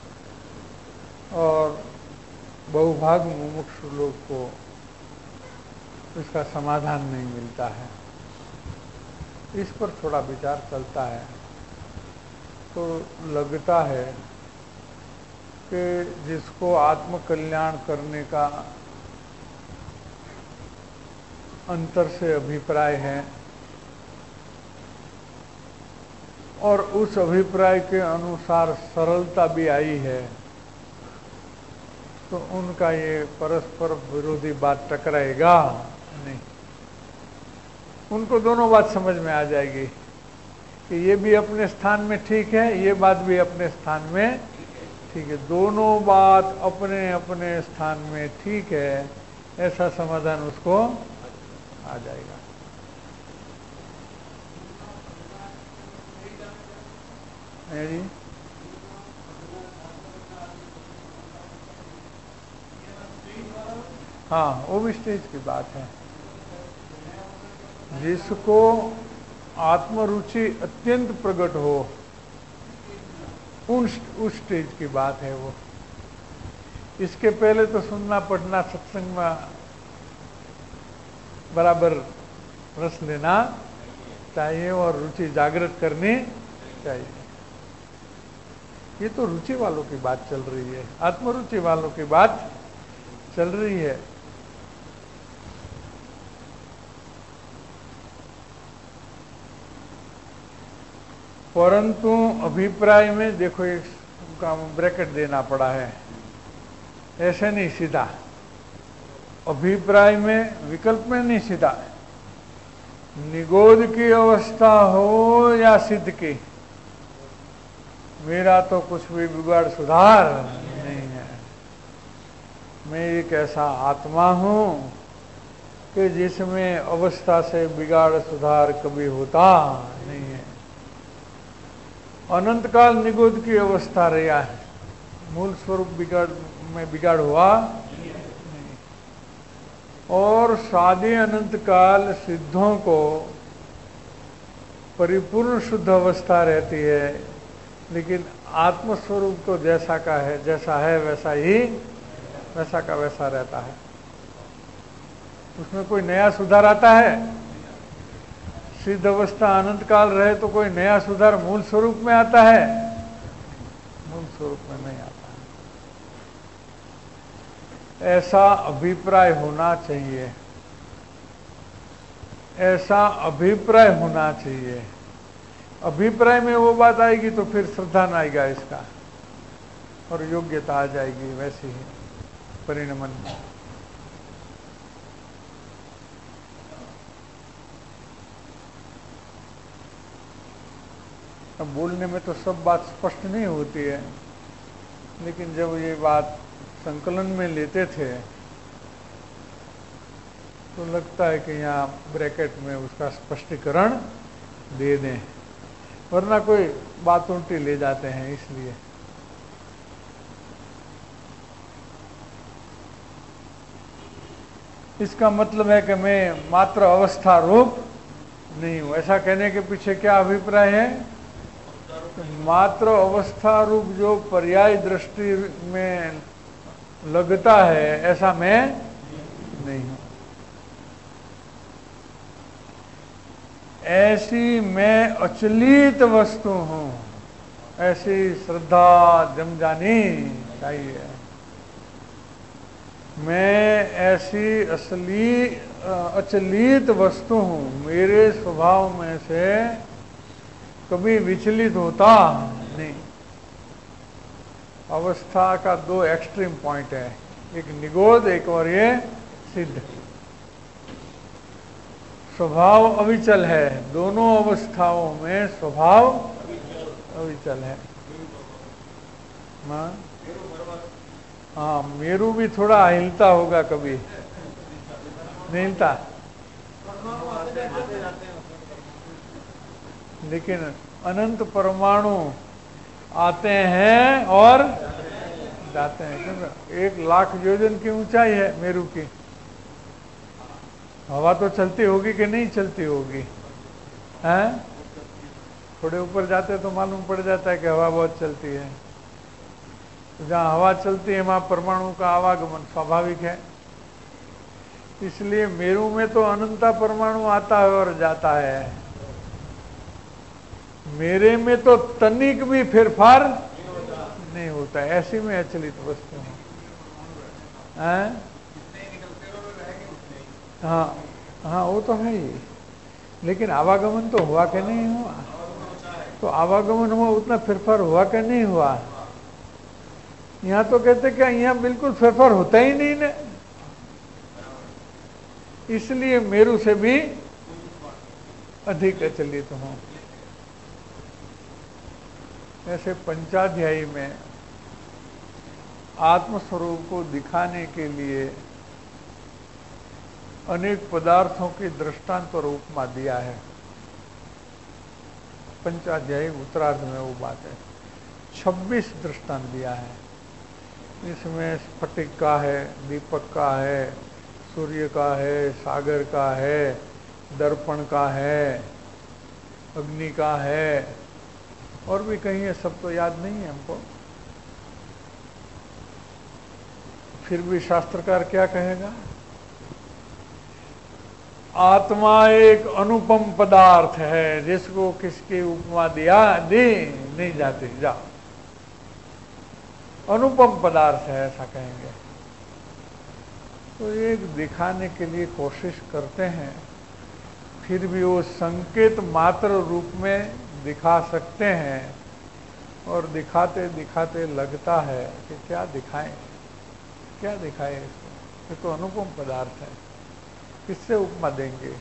और बहुभाग मुमुक्षु लोग को इसका समाधान नहीं मिलता है। इस पर थोड़ा विचार चलता है तो लगता है कि जिसको आत्मकल्याण करने का अंतर से अभिप्राय है और उस अभिप्राय के अनुसार सरलता भी आई है, तो उनका ये परस्पर विरोधी बात टकराएगा नहीं। उनको दोनों बात समझ में आ जाएगी कि ये भी अपने स्थान में ठीक है, ये बात भी अपने स्थान में ठीक है, दोनों बात अपने अपने स्थान में ठीक है, ऐसा समाधान उसको आ जाएगा। है जी? हाँ, वो भी स्टेज की बात है। जिसको आत्मरुचि अत्यंत प्रकट हो उन उस स्टेज की बात है वो। इसके पहले तो सुनना पढ़ना सत्संग में बराबर रस लेना चाहिए और रुचि जागृत करनी चाहिए। ये तो रुचि वालों की बात चल रही है, आत्मरुचि वालों की बात चल रही है। परंतु अभिप्राय में देखो एक ब्रैकेट देना पड़ा है, ऐसे नहीं सीधा। अभिप्राय में विकल्प में नहीं सीधा, निगोद की अवस्था हो या सिद्ध की, मेरा तो कुछ भी बिगाड़ सुधार नहीं है। मैं एक ऐसा आत्मा हूं कि जिसमें अवस्था से बिगाड़ सुधार कभी होता नहीं है। अनंत काल निगोद की अवस्था रहा है, मूल स्वरूप बिगाड़ में बिगाड़ हुआ नहीं। और सादे अनंत काल सिद्धों को परिपूर्ण शुद्ध अवस्था रहती है, लेकिन आत्मस्वरूप तो जैसा का है, जैसा है वैसा ही वैसा का वैसा रहता है। उसमें कोई नया सुधार आता है? सिद्ध अवस्था अनंत काल रहे तो कोई नया सुधार मूल स्वरूप में आता है? मूल स्वरूप में नहीं आता है। ऐसा अभिप्राय होना चाहिए, ऐसा अभिप्राय होना चाहिए। अभिप्राय में वो बात आएगी तो फिर श्रद्धा न आएगा इसका, और योग्यता आ जाएगी वैसे ही परिणमन में। अब बोलने में तो सब बात स्पष्ट नहीं होती है, लेकिन जब ये बात संकलन में लेते थे तो लगता है कि यहाँ ब्रैकेट में उसका स्पष्टीकरण दे दें, वरना कोई बात उल्टी ले जाते हैं। इसलिए इसका मतलब है कि मैं मात्र अवस्था रूप नहीं हूं। ऐसा कहने के पीछे क्या अभिप्राय है? मात्र अवस्था रूप जो पर्याय दृष्टि में लगता है, ऐसा मैं नहीं हूं। ऐसी मैं अचलित वस्तु हूं, ऐसी श्रद्धा जम जानी चाहिए। मैं ऐसी असली अचलित वस्तु हूं, मेरे स्वभाव में से कभी विचलित होता नहीं। अवस्था का दो एक्सट्रीम पॉइंट है, एक निगोद, एक और ये सिद्ध। स्वभाव अविचल है, दोनों अवस्थाओं में स्वभाव अविचल है। हाँ हाँ, मेरू भी थोड़ा हिलता होगा, कभी नहीं हिलता, लेकिन अनंत परमाणु आते हैं और जाते हैं। क्योंकि एक लाख योजन की ऊंचाई है मेरू की, हवा तो चलती होगी कि नहीं चलती होगी? हैं? थोड़े ऊपर जाते तो मालूम पड़ जाता है कि हवा बहुत चलती है। तो जहाँ हवा चलती है वहाँ परमाणु का आवागमन स्वाभाविक है। इसलिए मेरू में तो अनंता परमाणु आता है और जाता है, मेरे में तो तनिक भी फेरफार नहीं होता है। ऐसी में अचलित वस्तु है। हाँ हाँ, वो तो है ही, लेकिन आवागमन तो हुआ कि नहीं हुआ? तो आवागमन हुआ, उतना फेरफार हुआ कि नहीं हुआ? यहाँ तो कहते क्या यहाँ बिल्कुल फेरफार होता ही नहीं ना, इसलिए मेरू से भी अधिक अचलित हूं। ऐसे पंचाध्यायी में आत्मस्वरूप को दिखाने के लिए अनेक पदार्थों के दृष्टांत रूप में दिया है। पंचाध्यायी उत्तरार्ध में वो बात है, छब्बीस दृष्टांत दिया है। इसमें स्फटिक का है, दीपक का है, सूर्य का है, सागर का है, दर्पण का है, अग्नि का है, और भी कहीं है, सब तो याद नहीं है हमको। फिर भी शास्त्रकार क्या कहेगा, आत्मा एक अनुपम पदार्थ है जिसको किसकी उपमा दिया दी नहीं जाती, जा अनुपम पदार्थ है ऐसा कहेंगे। तो एक दिखाने के लिए कोशिश करते हैं, फिर भी वो संकेत मात्र रूप में दिखा सकते हैं, और दिखाते दिखाते लगता है कि क्या दिखाएं, क्या दिखाएं इसको, ये तो अनुपम पदार्थ है, किससे उपमा देंगे।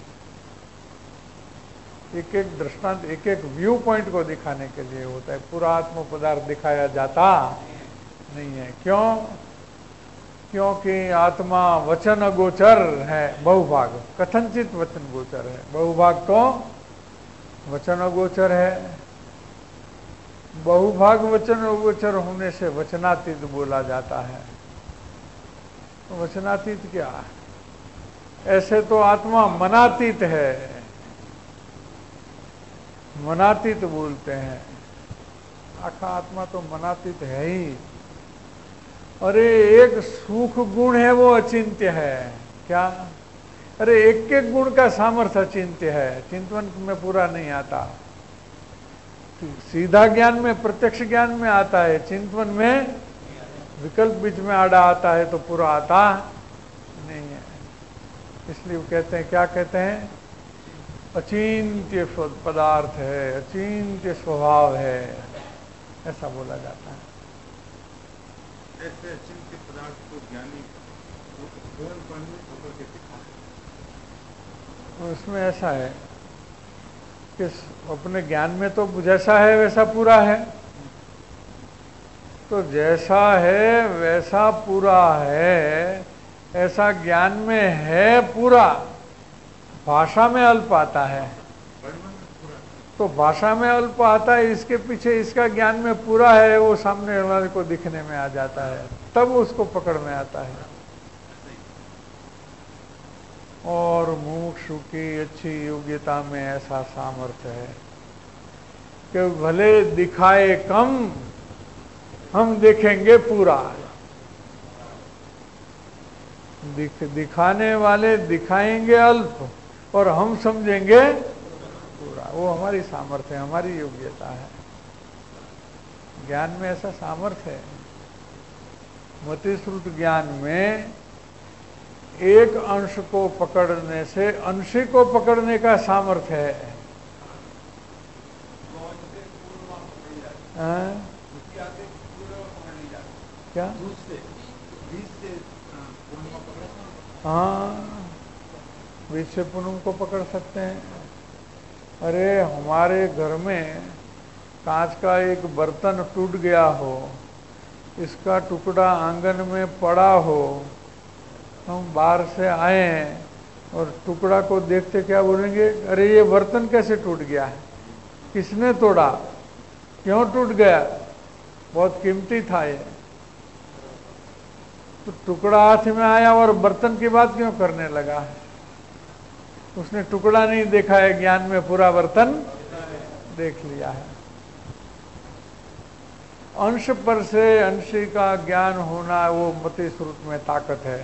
एक एक दृष्टांत, एक एक व्यू पॉइंट को दिखाने के लिए होता है, पूरा आत्म पदार्थ दिखाया जाता नहीं है। क्यों? क्योंकि आत्मा वचन गोचर है, बहुभाग, कथनचित वचन गोचर है, बहुभाग तो वचन गोचर है। बहुभाग वचन गोचर होने से वचनातीत बोला जाता है। तो वचनातीत क्या है? ऐसे तो आत्मा मनातीत है, मनातीत बोलते हैं, आखा आत्मा तो मनातीत है ही। अरे एक सुख गुण है वो अचिंत्य है, क्या? अरे एक एक गुण का सामर्थ्य अचिंत्य है, चिंतन में पूरा नहीं आता। सीधा ज्ञान में, प्रत्यक्ष ज्ञान में आता है, चिंतन में विकल्प बीच में आड़ा आता है तो पूरा आता नहीं है। इसलिए वो कहते हैं, क्या कहते हैं, अचिंत्य पदार्थ है, अचिंत्य स्वभाव है, ऐसा बोला जाता है। ऐसे अचिंत्य पदार्थ को ज्ञानी पूर्णपण में होकर के दिखा है। उसमें ऐसा है कि अपने ज्ञान में तो जैसा है वैसा पूरा है, तो जैसा है वैसा पूरा है, ऐसा ज्ञान में है पूरा, भाषा में अल्प आता है। तो भाषा में अल्प आता है, इसके पीछे इसका ज्ञान में पूरा है, वो सामने वाले को दिखने में आ जाता है, तब उसको पकड़ में आता है। और मुमुक्षु की अच्छी योग्यता में ऐसा सामर्थ्य है कि भले दिखाए कम, हम देखेंगे पूरा। दिख, दिखाने वाले दिखाएंगे अल्प और हम समझेंगे पूरा। वो हमारी सामर्थ्य है, हमारी योग्यता है। ज्ञान में ऐसा सामर्थ्य है। मतिश्रुत ज्ञान में एक अंश को पकड़ने से अंशी को पकड़ने का सामर्थ्य है। आ? क्या? हाँ, बीज से पूनम को पकड़ सकते हैं। अरे हमारे घर में कांच का एक बर्तन टूट गया हो, इसका टुकड़ा आंगन में पड़ा हो, हम बाहर से आए और टुकड़ा को देखते क्या बोलेंगे, अरे ये बर्तन कैसे टूट गया है, किसने तोड़ा, क्यों टूट गया, बहुत कीमती था ये। तो टुकड़ा हाथ में आया और बर्तन की बात क्यों करने लगा है? उसने टुकड़ा नहीं देखा है, ज्ञान में पूरा बर्तन देख लिया है। अंश पर से अंशी का ज्ञान होना, वो मति श्रुत में ताकत है।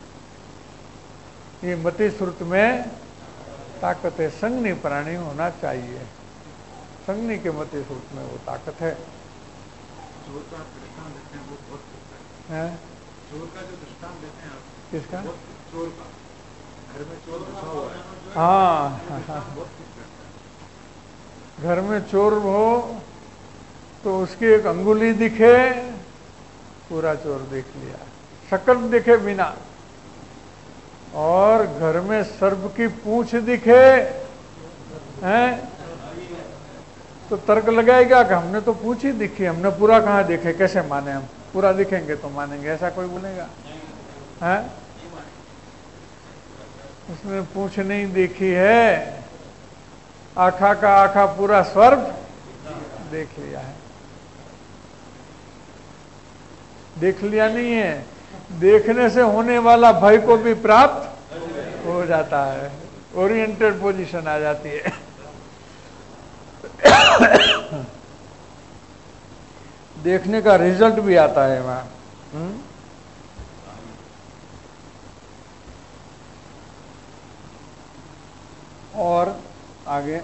ये मति श्रुत में ताकत है। संगनी प्राणी होना चाहिए, संगनी के मति श्रुत में वो ताकत है। चोर का दृष्टांत देते हैं वो बहुत है? चोर का जो दृष्टांत देते हैं आप, किसका? चोर का, घर में चोर घुसा हुआ है। हाँ, घर में चोर हो तो उसकी एक अंगुली दिखे, पूरा चोर देख लिया, शक्ल दिखे बिना। और घर में सर्प की पूंछ दिखे हैं तो तर्क लगाएगा कि हमने तो पूंछ ही दिखी, हमने पूरा कहाँ देखे, कैसे माने हम, पूरा दिखेंगे तो मानेंगे, ऐसा कोई बोलेगा? हैं? उसने पूंछ नहीं देखी है, आखा का आखा पूरा सर्प देख लिया है। देख लिया नहीं है, देखने से होने वाला भय को भी प्राप्त हो जाता है, ओरिएंटेड पोजीशन आ जाती है। देखने का रिजल्ट भी आता है वहां। हम्म? और आगे,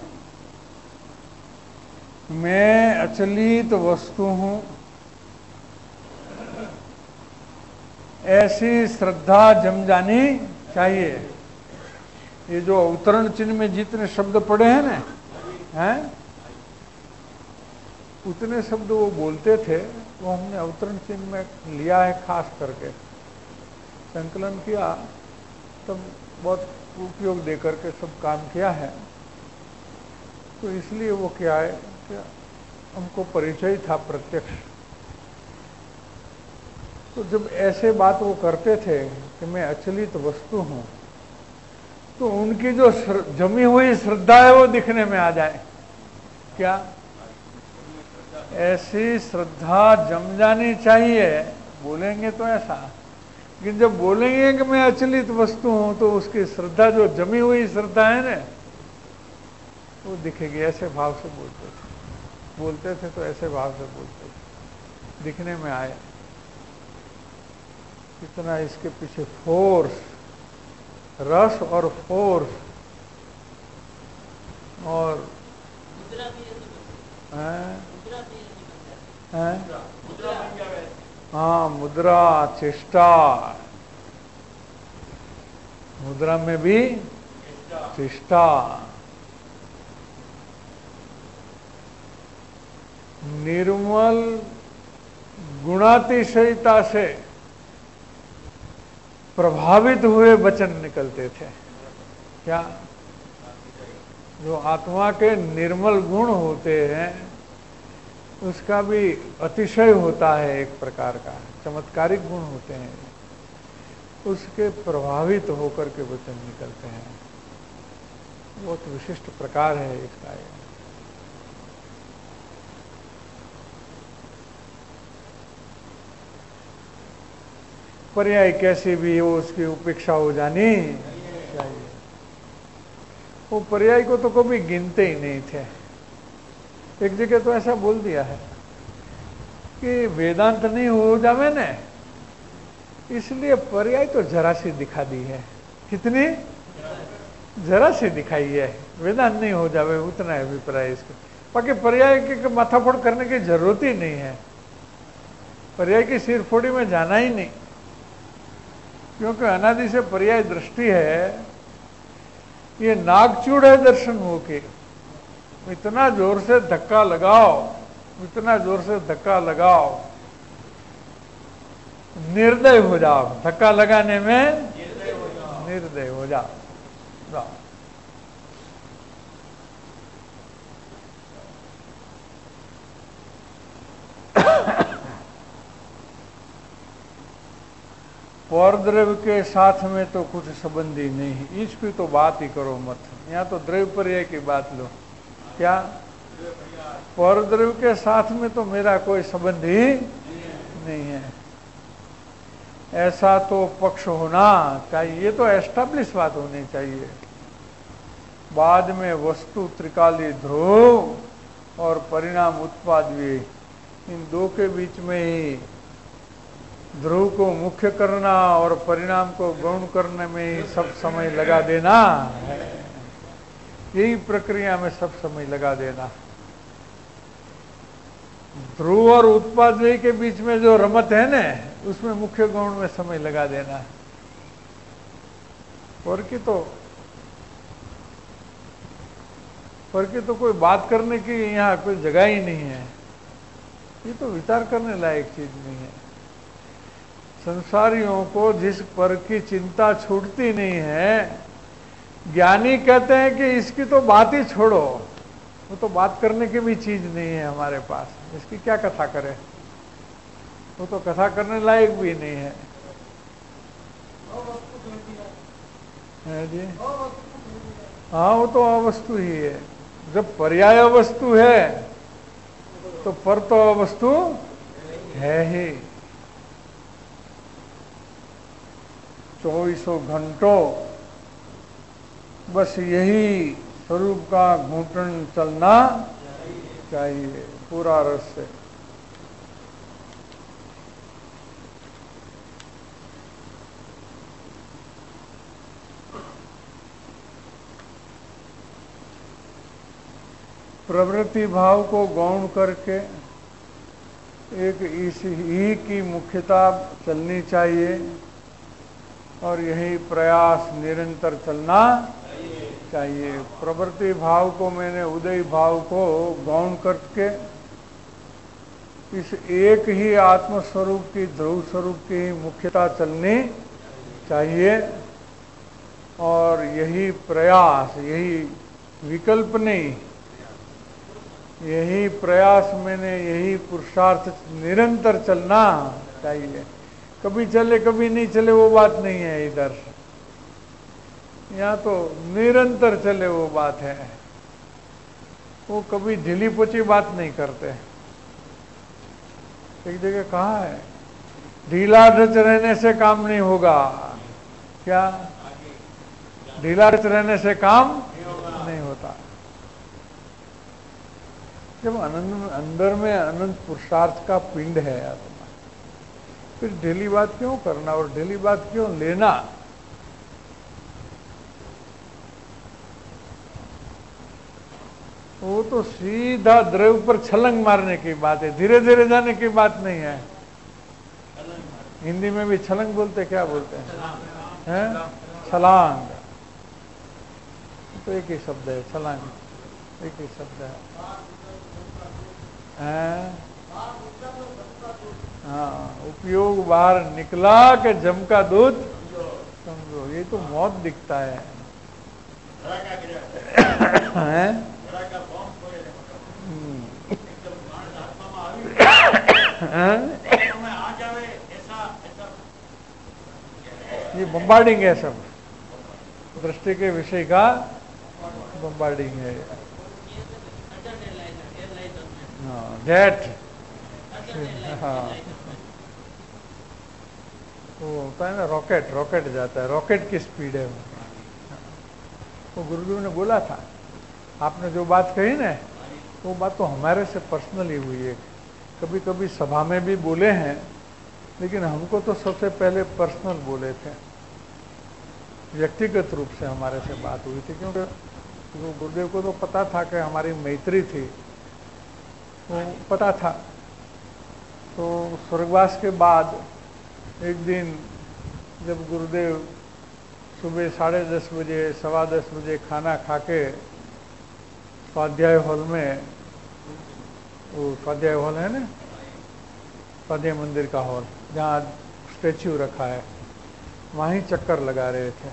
मैं अचलित वस्तु हूं, ऐसी श्रद्धा जम जानी चाहिए। ये जो अवतरण चिन्ह में जितने शब्द पड़े हैं ना, हैं, उतने शब्द वो बोलते थे, वो हमने अवतरण चिन्ह में लिया है, खास करके संकलन किया तब बहुत उपयोग दे करके सब काम किया है। तो इसलिए वो क्या है कि हमको परिचय था प्रत्यक्ष। तो जब ऐसे बात वो करते थे कि मैं अचलित वस्तु हूं, तो उनकी जो जमी हुई श्रद्धा है वो दिखने में आ जाए। क्या ऐसी श्रद्धा जम जानी चाहिए, बोलेंगे तो ऐसा, लेकिन जब बोलेंगे कि मैं अचलित वस्तु हूं तो उसकी श्रद्धा, जो जमी हुई श्रद्धा है ना, वो दिखेगी। ऐसे भाव से बोलते थे, बोलते थे तो ऐसे भाव से बोलते थे, दिखने में आए। इतना इसके पीछे फोर्स, रस और फोर्स, और हैं, हैं? हाँ, मुद्रा, चेष्टा, मुद्रा में भी चेष्टा, निर्मल गुणातिशयता से प्रभावित हुए वचन निकलते थे। क्या? जो आत्मा के निर्मल गुण होते हैं उसका भी अतिशय होता है, एक प्रकार का चमत्कारिक गुण होते हैं, उसके प्रभावित होकर के वचन निकलते हैं। बहुत विशिष्ट प्रकार है इसका। पर्याय कैसी भी हो उसकी उपेक्षा हो जानी चाहिए। वो पर्याय को तो कभी गिनते ही नहीं थे। एक जगह तो ऐसा बोल दिया है कि वेदांत नहीं हो जावे ने, इसलिए पर्याय तो जरा सी दिखा दी है। कितनी? जरा सी दिखाई है, वेदांत नहीं हो जावे, उतना है अभिप्राय इसका। बाकी पर्याय की माथाफोड़ करने की जरूरत ही नहीं है, पर्याय की सिरफोड़ी में जाना ही नहीं, क्योंकि अनादि से पर्याय दृष्टि है। ये नागचूड़ है दर्शन हो के, इतना जोर से धक्का लगाओ, इतना जोर से धक्का लगाओ, निर्दय हो जाओ। धक्का लगाने में निर्दय हो जाओ, जाओ। पर द्रव्य के साथ में तो कुछ संबंध ही नहीं है, इसकी तो बात ही करो मत। यहाँ तो द्रव्य पर्याय की बात लो। क्या? पर द्रव्य के साथ में तो मेरा कोई संबंध ही नहीं है, ऐसा तो पक्ष होना चाहिए। ये तो एस्टैब्लिश बात होनी चाहिए। बाद में वस्तु त्रिकाली ध्रुव और परिणाम उत्पाद भी, इन दो के बीच में ही ध्रुव को मुख्य करना और परिणाम को गौण करने में ही सब समय लगा देना है। यही प्रक्रिया में सब समय लगा देना। ध्रुव और उत्पाद के बीच में जो रमत है ना, उसमें मुख्य गौण में समय लगा देना है। और की तो पर की तो कोई बात करने की यहाँ कोई जगह ही नहीं है। ये तो विचार करने लायक चीज नहीं है। संसारियों को जिस पर की चिंता छूटती नहीं है, ज्ञानी कहते हैं कि इसकी तो बात ही छोड़ो, वो तो बात करने की भी चीज नहीं है हमारे पास, इसकी क्या कथा करें, वो तो कथा करने लायक भी नहीं है। है जी? हाँ, वो तो अवस्तु ही है। जब पर्याय वस्तु है तो पर तो अवस्तु है ही। चौबीसों घंटों बस यही स्वरूप का घूंटन चलना चाहिए पूरा रस से। प्रवृत्ति भाव को गौण करके एक इस ही की मुख्यता चलनी चाहिए और यही प्रयास निरंतर चलना चाहिए। प्रवृत्ति भाव को मैंने उदय भाव को गौण करके इस एक ही आत्म स्वरूप की ध्रुव स्वरूप की मुख्यता चलनी चाहिए और यही प्रयास, यही विकल्प नहीं, यही प्रयास मैंने, यही पुरुषार्थ निरंतर चलना चाहिए। कभी चले कभी नहीं चले वो बात नहीं है इधर, यहाँ तो निरंतर चले वो बात है। वो कभी ढीली पोची बात नहीं करते। एक जगह कहा है ढीला ढच रहने से काम नहीं होगा। क्या? ढीला ढच रहने से काम नहीं होता। जब अनंत अंदर में अनंत पुरुषार्थ का पिंड है आत्मा, फिर ढीली बात क्यों करना और ढीली बात क्यों लेना? वो तो सीधा द्रव्य पर छलंग मारने की बात है, धीरे धीरे जाने की बात नहीं है। हिंदी में भी छलंग बोलते, क्या बोलते हैं? हैं? छलांग। तो एक ही शब्द है, छलांग, एक ही शब्द है। हैं? हाँ, उपयोग बाहर निकला के जम का दूध समझो, ये तो मौत दिखता है। हैं? ये बम्बार्डिंग है, सब दृष्टि के विषय का बम्बार्डिंग है। हाँ, जेट। हाँ, वो होता है ना रॉकेट, रॉकेट जाता है, रॉकेट की स्पीड है। वो गुरुदेव ने बोला था, आपने जो बात कही ना, वो बात तो हमारे से पर्सनली हुई है। कभी कभी सभा में भी बोले हैं, लेकिन हमको तो सबसे पहले पर्सनल बोले थे, व्यक्तिगत रूप से हमारे से बात हुई थी। क्योंकि गुरुदेव को तो पता था कि हमारी मैत्री थी, वो पता था। तो स्वर्गवास के बाद एक दिन जब गुरुदेव सुबह साढ़े दस बजे सवा दस बजे खाना खा के स्वाध्याय हॉल में, वो स्वाध्याय हॉल है ना, स्वाध्याय मंदिर का हॉल जहाँ स्टैच्यू रखा है, वहीं चक्कर लगा रहे थे।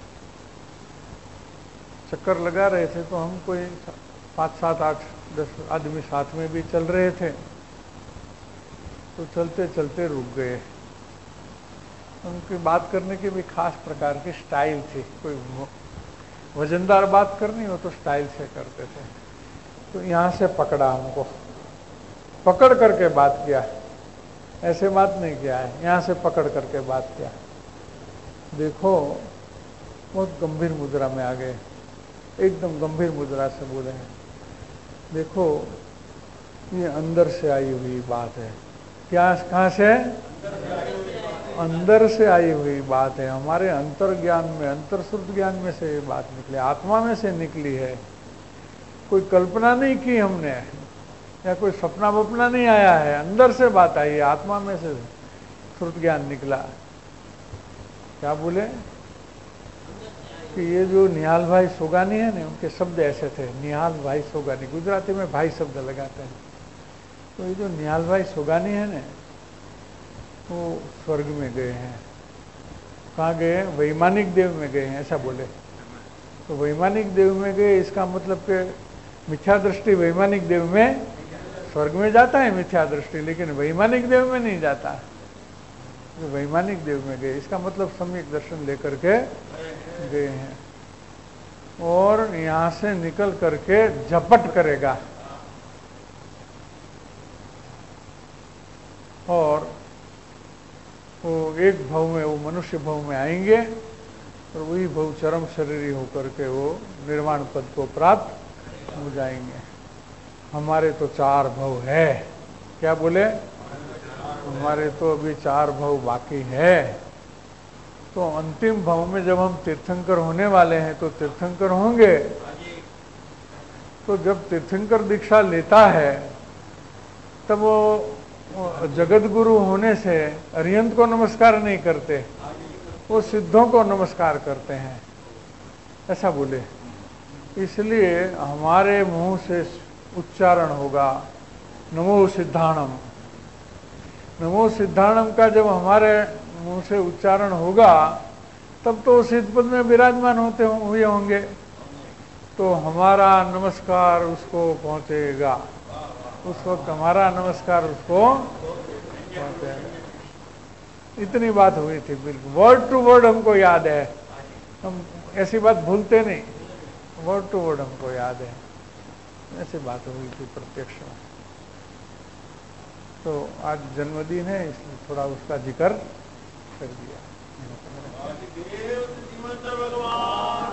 चक्कर लगा रहे थे तो हम कोई पाँच सात आठ दस आदमी साथ में भी चल रहे थे। तो चलते चलते रुक गए। उनकी बात करने की भी खास प्रकार की स्टाइल थी, कोई वजनदार बात करनी हो तो स्टाइल से करते थे। तो यहाँ से पकड़ा, हमको पकड़ करके बात किया, ऐसे बात नहीं किया है, यहाँ से पकड़ करके बात किया। देखो, बहुत गंभीर मुद्रा में आ गए, एकदम गंभीर मुद्रा से बोले हैं, देखो ये अंदर से आई हुई बात है। क्या? कहाँ से? अंदर से आई हुई बात है। हमारे अंतर ज्ञान में, अंतर्श्रुत ज्ञान में से ये बात निकली, आत्मा में से निकली है। कोई कल्पना नहीं की हमने, या कोई सपना वपना नहीं आया है, अंदर से बात आई है, आत्मा में से श्रुत ज्ञान निकला। क्या बोले कि ये जो निहाल भाई सोगानी है ना, उनके शब्द ऐसे थे, निहाल भाई सोगानी, गुजराती में भाई शब्द लगाते हैं। तो ये जो निहाल भाई सोगानी है ना, वो स्वर्ग में गए हैं। कहाँ गए? वैमानिक देव में गए हैं, ऐसा बोले। तो वैमानिक देव में गए, इसका मतलब कि मिथ्या दृष्टि वैमानिक देव में, स्वर्ग में जाता है मिथ्या दृष्टि, लेकिन वैमानिक देव में नहीं जाता। तो वैमानिक देव में गए, इसका मतलब सम्यक दर्शन लेकर के गए हैं। और यहाँ से निकल करके झपट करेगा और वो एक भव में, वो मनुष्य भव में आएंगे और वही भव चरम शरीरी होकर के वो निर्वाण पद को प्राप्त हो जाएंगे। हमारे तो चार भव है। क्या बोले? हमारे तो अभी चार भव बाकी है। तो अंतिम भव में जब हम तीर्थंकर होने वाले हैं, तो तीर्थंकर होंगे तो जब तीर्थंकर दीक्षा लेता है तब वो जगत गुरु होने से अरिहंत को नमस्कार नहीं करते, वो सिद्धों को नमस्कार करते हैं, ऐसा बोले। इसलिए हमारे मुंह से उच्चारण होगा नमो सिद्धाणम। नमो सिद्धाणम का जब हमारे मुंह से उच्चारण होगा तब तो सिद्ध पद में विराजमान होते हुए होंगे, तो हमारा नमस्कार उसको पहुंचेगा, उस वक्त हमारा नमस्कार उसको पहुंचेगा। इतनी बात हुई थी, बिल्कुल वर्ड टू वर्ड हमको याद है, हम ऐसी बात भूलते नहीं, वर्ड टू वर्ड हमको याद है, ऐसी बात हुई थी प्रत्यक्ष में। तो आज जन्मदिन है इसलिए थोड़ा उसका जिक्र कर दिया।